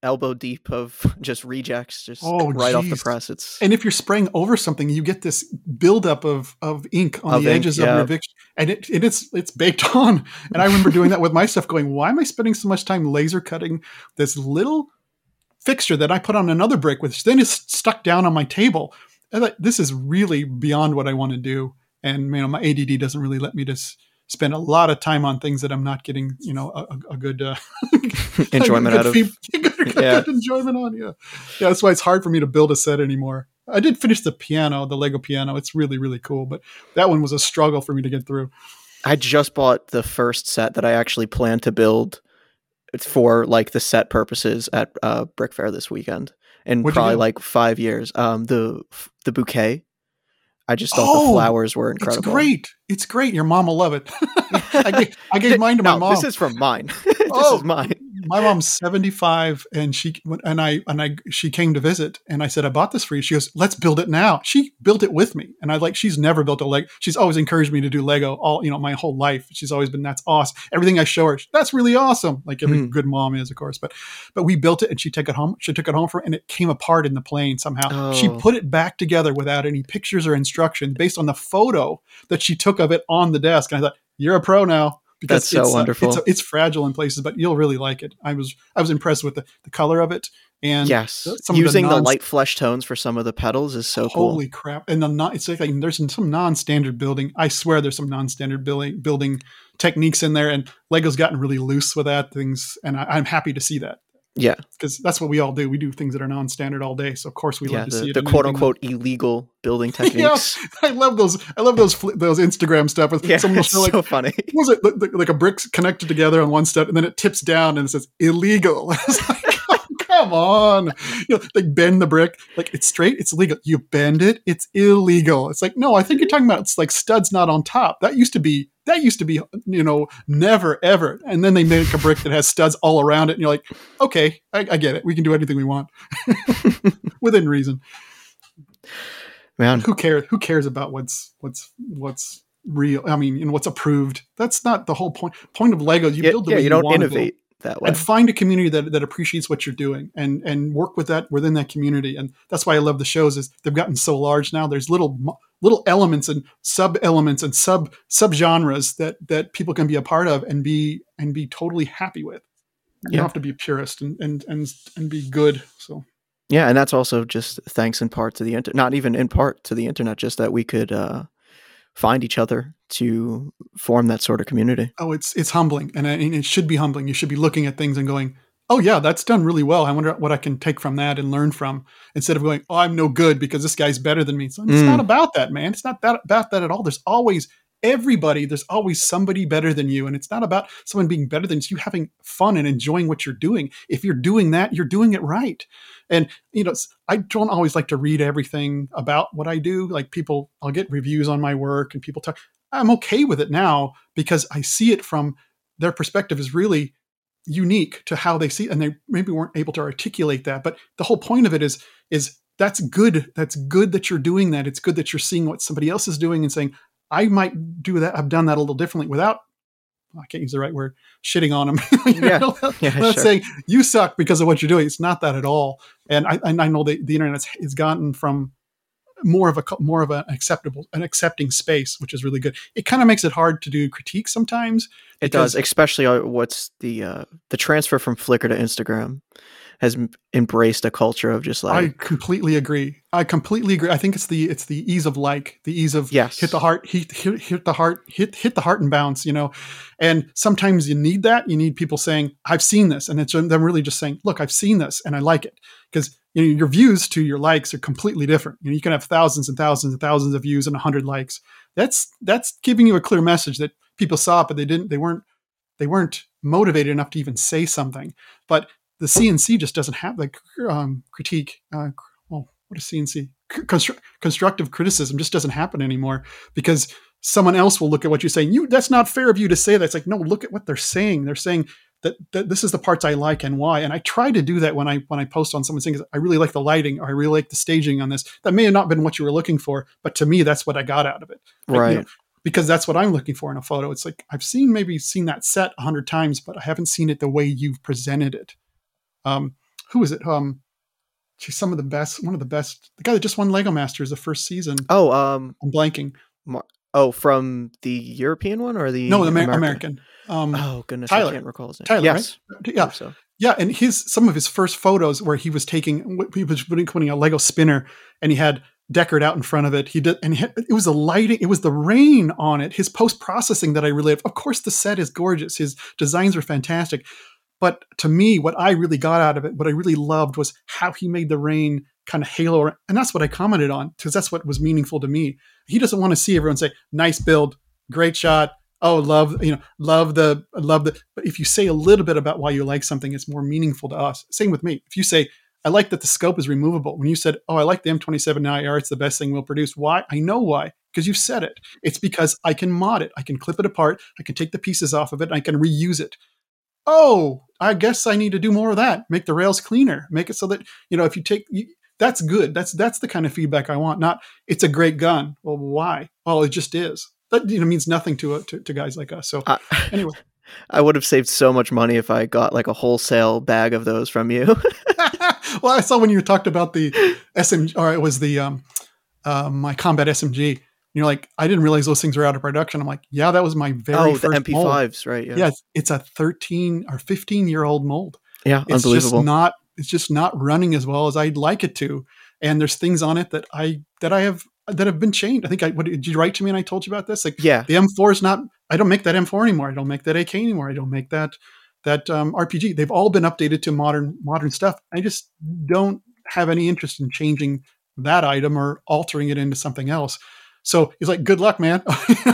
elbow deep of just rejects, just Oh, right off the geez. press. It's And if you're spraying over something, you get this buildup of, of ink on Of the ink, edges yeah. of your Vicks, and it, and it's it's baked on. And I remember doing that with my stuff, going, why am I spending so much time laser cutting this little fixture that I put on another brick, which then is stuck down on my table? And like, this is really beyond what I want to do. And you know, my A D D doesn't really let me just spend a lot of time on things that I'm not getting, you know, a, a good uh, enjoyment a out of. good, good, good, Yeah. good enjoyment on. Yeah, yeah. That's why it's hard for me to build a set anymore. I did finish the piano, the Lego piano. It's really, really cool, but that one was a struggle for me to get through. I just bought the first set that I actually plan to build for like the set purposes at uh, Brick Fair this weekend in What'd you probably do? like five years. Um, the the bouquet. I just thought Oh, the flowers were incredible. It's great. It's great. Your mom will love it. I, gave, I gave mine to my no, mom. this is from mine. this Oh. is mine. My mom's seventy-five, and she and I and I she came to visit, and I said, I bought this for you. She goes, let's build it now. She built it with me, and I like she's never built a Lego. She's always encouraged me to do Lego all you know my whole life. She's always been that's awesome. Everything I show her, that's really awesome. Like every Mm. good mom is, of course. But but we built it, and she took it home. She took it home for, and it came apart in the plane somehow. She Oh. put it back together without any pictures or instructions, based on the photo that she took of it on the desk. And I thought, you're a pro now. Because That's so it's, uh, wonderful. it's, it's fragile in places, but you'll really like it. I was I was impressed with the, the color of it, and Yes, the- some of using the, non- light flesh tones for some of the petals is so Holy cool. crap! And the non, it's like, like there's some non-standard building. I swear there's some non-standard building building techniques in there, and Lego's gotten really loose with that things, and I, I'm happy to see that. Yeah, Because that's what we all do. We do things that are non-standard all day. So of course we yeah, love to see the, it. the in quote anything. unquote illegal building Yeah, techniques. I love those. I love those fl- those Instagram stuff. With Yeah, someone will it's show like so funny. what was it like, like a brick's connected together on one step, and then it tips down and it says illegal. It's like, oh, come on, you know, like bend the brick, like it's straight, it's legal. You bend it, it's illegal. It's like, no, I think you're talking about it's like studs not on top. That used to be that used to be you know never ever. And then they make a brick that has studs all around it, and you're like, okay, I, I get it. We can do anything we want within reason. Man, Who cares? Who cares about what's what's what's real? I mean, you know, what's approved. That's not the whole point. Point of Lego. You yeah, build the yeah, way you you don't want to build. innovate that way. And find a community that, that appreciates what you're doing, and and work with that within that community. And that's why I love the shows. Is they've gotten so large now. There's little mo- little elements and sub elements and sub sub genres that that people can be a part of and be and be totally happy with. You Yeah. don't have to be a purist and and and and be good. So Yeah, and that's also just thanks in part to the internet, not even in part to the internet, just that we could uh, find each other to form that sort of community. oh, it's it's humbling, and, I- and it should be humbling. You should be looking at things and going, "Oh yeah, that's done really well. I wonder what I can take from that and learn from." Instead of going, "Oh, I'm no good because this guy's better than me." So it's Mm. not about that, man. It's not that about that at all. There's always everybody. There's always somebody better than you, and it's not about someone being better than you. It's you having fun and enjoying what you're doing. If you're doing that, you're doing it right. And you know, it's- I don't always like to read everything about what I do. Like people, I'll get reviews on my work, and people talk. I'm okay with it now because I see it from their perspective is really unique to how they see it, and they maybe weren't able to articulate that. But the whole point of it is is that's good. That's good that you're doing that. It's good that you're seeing what somebody else is doing and saying, I might do that. I've done that a little differently without, I can't use the right word, shitting on them. You Yeah. know? Yeah, I'm not sure. saying you suck because of what you're doing. It's not that at all. And I, and I know that the internet has gotten from more of a more of an acceptable, an accepting space, which is really good. It kind of makes it hard to do critique sometimes. It because- does, especially uh, what's the uh, the transfer from Flickr to Instagram has m- embraced a culture of just I like completely agree. I completely agree. I think it's the it's the ease of like, the ease of Yes. hit the heart, hit, hit hit the heart, hit hit the heart and bounce, you know. And sometimes you need that. You need people saying, "I've seen this," and it's them really just saying, "Look, I've seen this and I like it." Because you know your views to your likes are completely different. You know, you can have thousands and thousands and thousands of views and a hundred likes. That's that's giving you a clear message that people saw it, but they didn't. They weren't they weren't motivated enough to even say something. But the C N C just doesn't have like um, critique. Uh, well, what is C N C? Constru- constructive criticism just doesn't happen anymore because someone else will look at what you're saying. You, that's not fair of you to say that. It's like, no, look at what they're saying. They're saying that, that this is the parts I like and why. And I try to do that when I when I post on someone's thing. I really like the lighting, or I really like the staging on this. That may have not been what you were looking for, but to me, that's what I got out of it. Like, right. you know, because that's what I'm looking for in a photo. It's like I've seen maybe seen that set a hundred times, but I haven't seen it the way you've presented it. Um, who is it? Um, she's some of the best, one of the best, the guy that just won Lego Masters the first season. Oh, um, I'm blanking. Mar- oh, from the European one or the No, the Amer- American? American. Um, oh goodness, Tyler. I can't recall his name. Tyler, yes, right? Yeah. So. Yeah, and his some of his first photos where he was taking, he was putting, putting a Lego spinner, and he had Deckard out in front of it. He did, and he had, it was the lighting, it was the rain on it. His post processing that I really, of course, the set is gorgeous. His designs are fantastic, but to me, what I really got out of it, what I really loved, was how he made the rain kind of halo, and that's what I commented on because that's what was meaningful to me. He doesn't want to see everyone say, "Nice build, great shot." Oh, love, you know, love the, love the, but if you say a little bit about why you like something, it's more meaningful to us. Same with me. If you say, I like that the scope is removable. When you said, oh, I like the M twenty-seven I R, it's the best thing we'll produce. Why? I know why, because you said it. It's because I can mod it. I can clip it apart. I can take the pieces off of it. And I can reuse it. Oh, I guess I need to do more of that. Make the rails cleaner. Make it so that, you know, if you take, you, that's good. That's, that's the kind of feedback I want. Not, it's a great gun. Well, why? Well, it just is. That, you know, means nothing to, uh, to to guys like us. So uh, anyway, I would have saved so much money if I got like a wholesale bag of those from you. Well, I saw when you talked about the S M G, or it was the um, uh, my Combat S M G. You're like, I didn't realize those things were out of production. I'm like, yeah, that was my very oh, first the M P fives, mold. Right? Yeah, yeah it's, it's a thirteen or fifteen year old mold. Yeah, it's unbelievable. Just not, it's just not running as well as I'd like it to. And there's things on it that I that I have. that have been changed. I think I, what did you write to me and I told you about this? Like, yeah, the M four is not, I don't make that M four anymore. I don't make that A K anymore. I don't make that, that um, R P G. They've all been updated to modern, modern stuff. I just don't have any interest in changing that item or altering it into something else. So he's like, good luck, man. Like,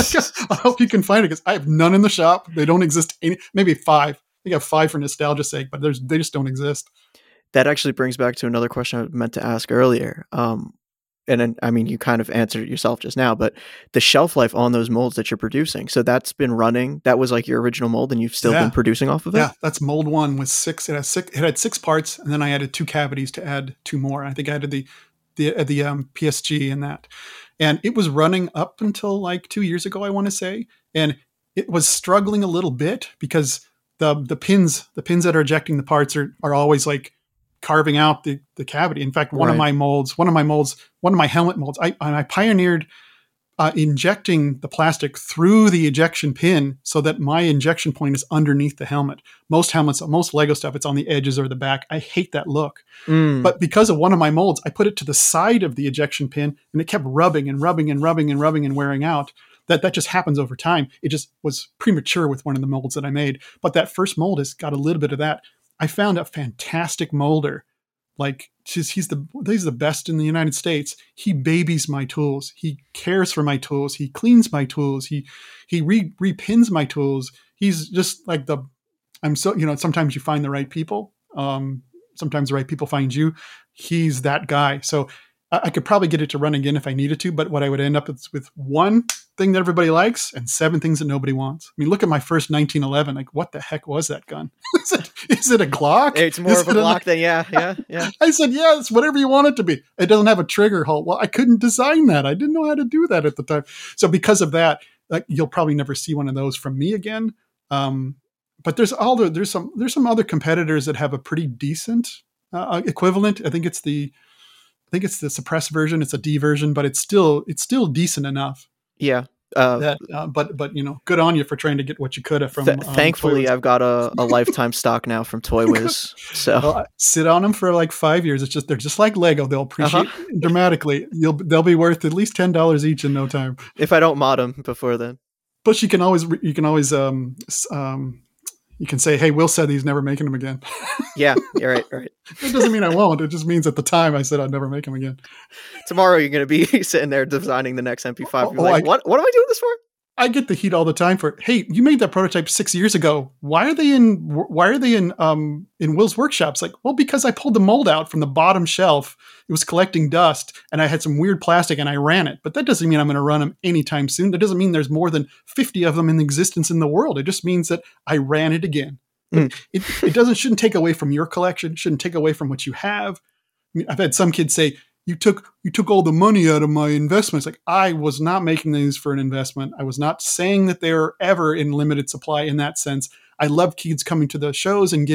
I hope you can find it because I have none in the shop. They don't exist. Any, maybe five. I think I have five for nostalgia's sake, but there's, they just don't exist. That actually brings back to another question I meant to ask earlier. Um, And then, I mean, you kind of answered it yourself just now, but the shelf life on those molds that you're producing. So that's been running. That was like your original mold and you've still yeah. been producing off of it? Yeah, that's mold one with six. It has six, it had six parts. And then I added two cavities to add two more. I think I added the, the, uh, the um, P S G in that. And it was running up until like two years ago, I want to say. And it was struggling a little bit because the, the pins, the pins that are ejecting the parts are, are always like carving out the, the cavity. In fact, one right. of my molds, one of my molds, one of my helmet molds, I, I pioneered uh, injecting the plastic through the ejection pin so that my injection point is underneath the helmet. Most helmets, most Lego stuff, it's on the edges or the back. I hate that look. Mm. But because of one of my molds, I put it to the side of the ejection pin and it kept rubbing and rubbing and rubbing and rubbing and wearing out. That that just happens over time. It just was premature with one of the molds that I made. But that first mold has got a little bit of that. I found a fantastic molder. Like he's, he's the he's the best in the United States. He babies my tools. He cares for my tools. He cleans my tools. He he re, repins my tools. He's just like the. I'm so you know. Sometimes you find the right people. Um, sometimes the right people find you. He's that guy. So I, I could probably get it to run again if I needed to. But what I would end up with, with one thing that everybody likes and seven things that nobody wants. I mean, look at my first nineteen eleven. Like, what the heck was that gun? is, it, is it a Glock? It's more is of a Glock than, yeah, yeah, yeah. I said, yeah, it's whatever you want it to be. It doesn't have a trigger hole. Well, I couldn't design that. I didn't know how to do that at the time. So because of that, like, you'll probably never see one of those from me again. Um, but there's all the, there's some there's some other competitors that have a pretty decent uh, equivalent. I think it's the I think it's the suppressed version. It's a D version, but it's still it's still decent enough. Yeah. Uh, that, uh, but but you know, good on you for trying to get what you could have from. Th- um, thankfully, I've got a, a lifetime stock now from Toy Wiz. So well, sit on them for like five years. It's just they're just like Lego. They'll appreciate uh-huh. dramatically. You'll they'll be worth at least ten dollars each in no time. If I don't mod them before then. Plus, you can always you can always um um you can say, hey, Will said he's never making them again. Yeah, you're right, right. It doesn't mean I won't. It just means at the time I said I'd never make them again. Tomorrow you're going to be sitting there designing the next M P five. You're Oh, like, I- what? What am I doing this for? I get the heat all the time for, hey, you made that prototype six years ago. Why are they in? Why are they in? Um, in Will's workshops? Like, well, because I pulled the mold out from the bottom shelf. It was collecting dust, and I had some weird plastic, and I ran it. But that doesn't mean I'm going to run them anytime soon. That doesn't mean there's more than fifty of them in existence in the world. It just means that I ran it again. Mm. It, it doesn't shouldn't take away from your collection. Shouldn't take away from what you have. I mean, I've had some kids say, You took you took all the money out of my investments. Like, I was not making these for an investment. I was not saying that they were ever in limited supply in that sense. I love kids coming to the shows and getting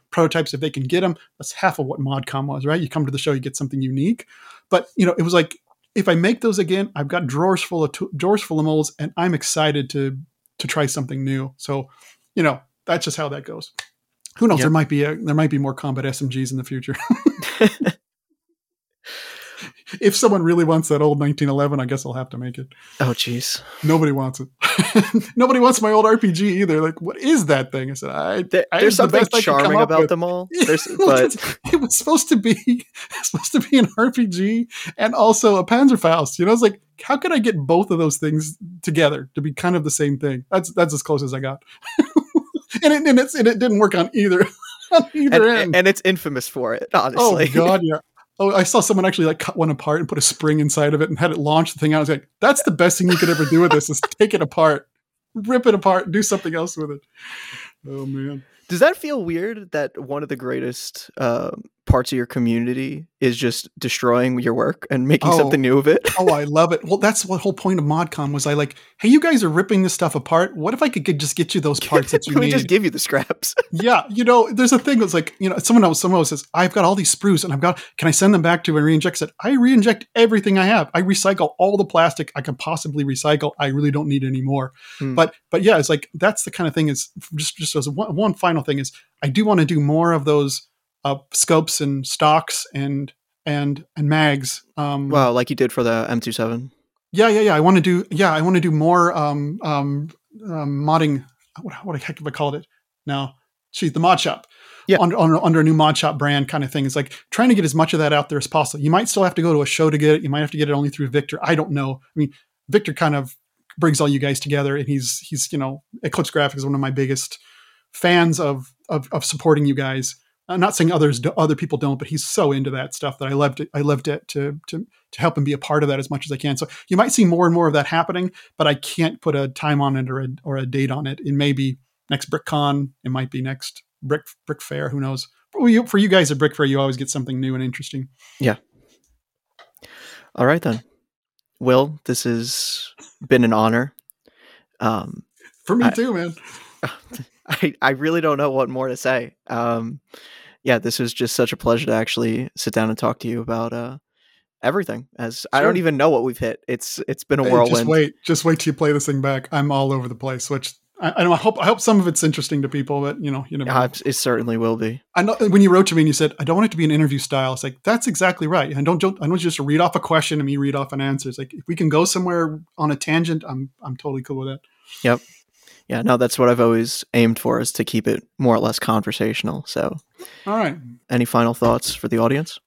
prototypes if they can get them. That's half of what ModCon was, right? You come to the show, you get something unique. But, you know, it was like, if I make those again, I've got drawers full of t- drawers full of molds, and I'm excited to to try something new. So, you know, that's just how that goes. Who knows? Yep. There might be a, there might be more combat S M Gs in the future. If someone really wants that old nineteen eleven, I guess I'll have to make it. Oh, geez. Nobody wants it. Nobody wants my old R P G either. Like, what is that thing? I said, I, There, I there's the something best I could come charming up about with. them all. There's, but It was supposed to be supposed to be an R P G and also a Panzerfaust. You know, it's like, how could I get both of those things together to be kind of the same thing? That's that's as close as I got. and it and, it's, and it didn't work on either on either and, end. and it's infamous for it, Oh honestly. God, yeah. Oh, I saw someone actually like cut one apart and put a spring inside of it and had it launch the thing out. I was like, that's the best thing you could ever do with this is take it apart, rip it apart, do something else with it. Oh man. Does that feel weird that one of the greatest uh, parts of your community is just destroying your work and making Oh. something new of it? Oh, I love it. Well, that's the whole point of ModCon was I like, hey, you guys are ripping this stuff apart. What if I could get, just get you those parts that you Can we need? just give you the scraps? Yeah, you know, there's a thing that's like, you know, someone else, someone else says, I've got all these sprues and I've got, can I send them back to and re-inject? I said, I re-inject everything I have. I recycle all the plastic I can possibly recycle. I really don't need any more. Hmm. But, but yeah, it's like, that's the kind of thing is just, just as one, one final thing is I do want to do more of those uh, scopes and stocks and, and, and mags. Um, Wow, like you did for the M twenty-seven. yeah, yeah, yeah. I want to do, yeah, I want to do more um, um, um, modding. What, what the heck have I called it now? Geez, the mod shop. Yeah. Under, under, under a new mod shop brand kind of thing. It's like trying to get as much of that out there as possible. You might still have to go to a show to get it. You might have to get it only through Victor. I don't know. I mean, Victor kind of brings all you guys together, and he's, he's, you know, Eclipse Graphics is one of my biggest fans of, of, of supporting you guys. I'm not saying others, do, other people don't, but he's so into that stuff that I loved it. I loved it to, to, to help him be a part of that as much as I can. So you might see more and more of that happening, but I can't put a time on it or a, or a date on it. It may be next BrickCon. It might be next Brick, Brick Fair. Who knows? For you, for you guys at Brick Fair, you always get something new and interesting. Yeah. All right, then. Will, this has been an honor. Um, For me I- too, man. I, I really don't know what more to say. Um, yeah, this was just such a pleasure to actually sit down and talk to you about uh, everything. As I don't Sure. even know what we've hit. It's it's been a Hey, whirlwind. just wait, just wait till you play this thing back. I'm all over the place, which I, I, know, I hope I hope some of it's interesting to people, but you know, you never know. Uh, it certainly will be. I know when you wrote to me and you said, I don't want it to be an interview style. It's like, that's exactly right. And don't, don't I don't want you just to read off a question and me read off an answer. It's like, if we can go somewhere on a tangent, I'm, I'm totally cool with that. Yep. Yeah, no, that's what I've always aimed for, is to keep it more or less conversational. So All right. any final thoughts for the audience?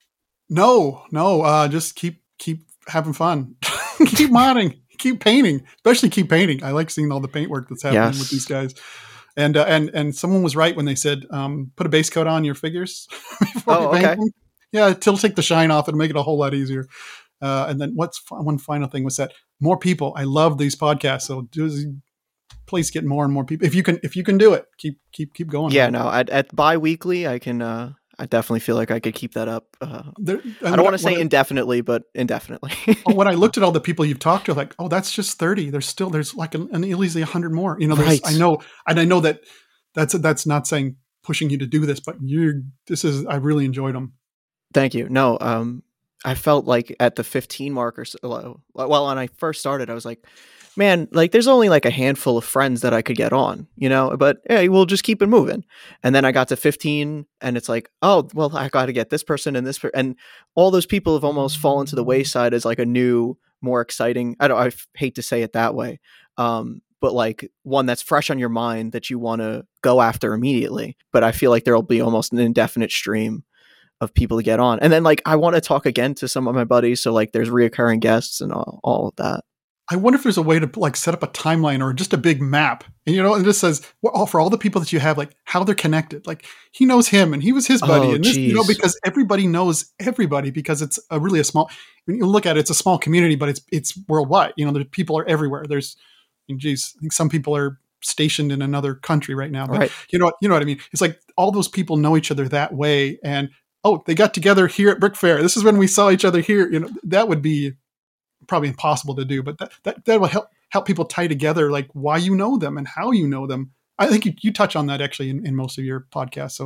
No, no, uh, just keep, keep having fun. Keep modding, keep painting, especially keep painting. I like seeing all the paintwork that's happening Yes. with these guys. And, uh, and, and someone was right when they said, um, put a base coat on your figures before Oh, you paint okay. them. Yeah. It'll take the shine off and make it a whole lot easier. Uh, and then what's f- one final thing was that more people, I love these podcasts. So do, please get more and more people. If you can, if you can do it, keep, keep, keep going. Yeah, no, at, at bi-weekly, I can, uh, I definitely feel like I could keep that up. Uh, There, I don't want to say indefinitely, but indefinitely. when I looked at all the people you've talked to, like, oh, that's just thirty. There's still, there's like an, an easily a hundred more, you know, there's, Right. I know, and I know that that's, that's not saying pushing you to do this, but you're, this is, I really enjoyed them. Thank you. No, um, I felt like at the fifteen mark or so, well, when I first started, I was like, man, like there's only like a handful of friends that I could get on, you know, but hey, we'll just keep it moving. And then I got to fifteen and it's like, oh, well, I got to get this person and this, per-. and all those people have almost fallen to the wayside as like a new, more exciting, I don't, I f- hate to say it that way. Um, but like one that's fresh on your mind that you want to go after immediately. But I feel like there'll be almost an indefinite stream of people to get on. And then like, I want to talk again to some of my buddies. So like there's reoccurring guests and all, all of that. I wonder if there's a way to like set up a timeline or just a big map. And, you know, and it just says, well, all, for all the people that you have, like how they're connected. Like he knows him and he was his buddy. Oh, and this, you know, geez. because everybody knows everybody because it's a really a small, when you look at it, it's a small community, but it's, it's worldwide. You know, the people are everywhere. There's, I mean, geez, I think some people are stationed in another country right now, but Right. you know what, you know what I mean? It's like all those people know each other that way. And, oh, they got together here at Brick Fair. This is when we saw each other here. You know, that would be probably impossible to do, but that, that, that will help, help people tie together, like why you know them and how you know them. I think you, you touch on that actually in, in most of your podcasts. So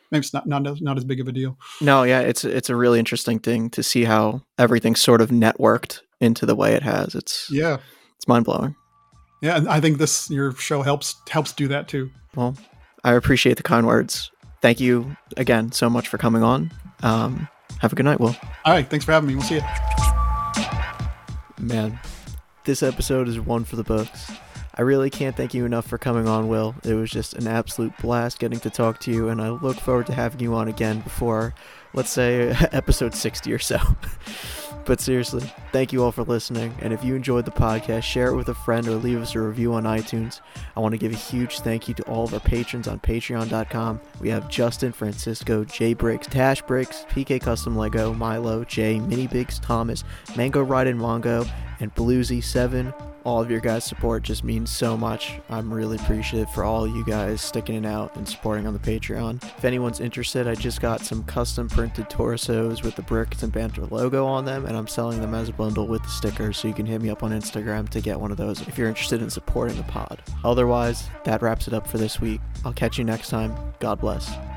maybe it's not not as, not as big of a deal. No, yeah, it's it's a really interesting thing to see how everything's sort of networked into the way it has. It's yeah, it's mind blowing. Yeah, and I think this your show helps helps do that too. Well, I appreciate the kind words. Thank you again so much for coming on. Um, have a good night, Will. All right, thanks for having me. We'll see you. Man, this episode is one for the books. I really can't thank you enough for coming on, Will. It was just an absolute blast getting to talk to you, and I look forward to having you on again before, let's say, episode sixty or so. But seriously, thank you all for listening, and if you enjoyed the podcast, share it with a friend or leave us a review on iTunes. I want to give a huge thank you to all of our patrons on patreon dot com. We have Justin, Francisco, Jay Briggs, Tash Briggs, P K Custom Lego, Milo, Jay, Mini Biggs, Thomas, Mango Ride and Mongo, and Bluesy seven. All of your guys' support just means so much. I'm really appreciative for all you guys sticking it out and supporting on the Patreon. If anyone's interested, I just got some custom printed torsos with the Bricks and Banter logo on them, and I'm selling them as a bundle with the stickers, so you can hit me up on Instagram to get one of those if you're interested in supporting the pod. Otherwise, that wraps it up for this week. I'll catch you next time. God bless.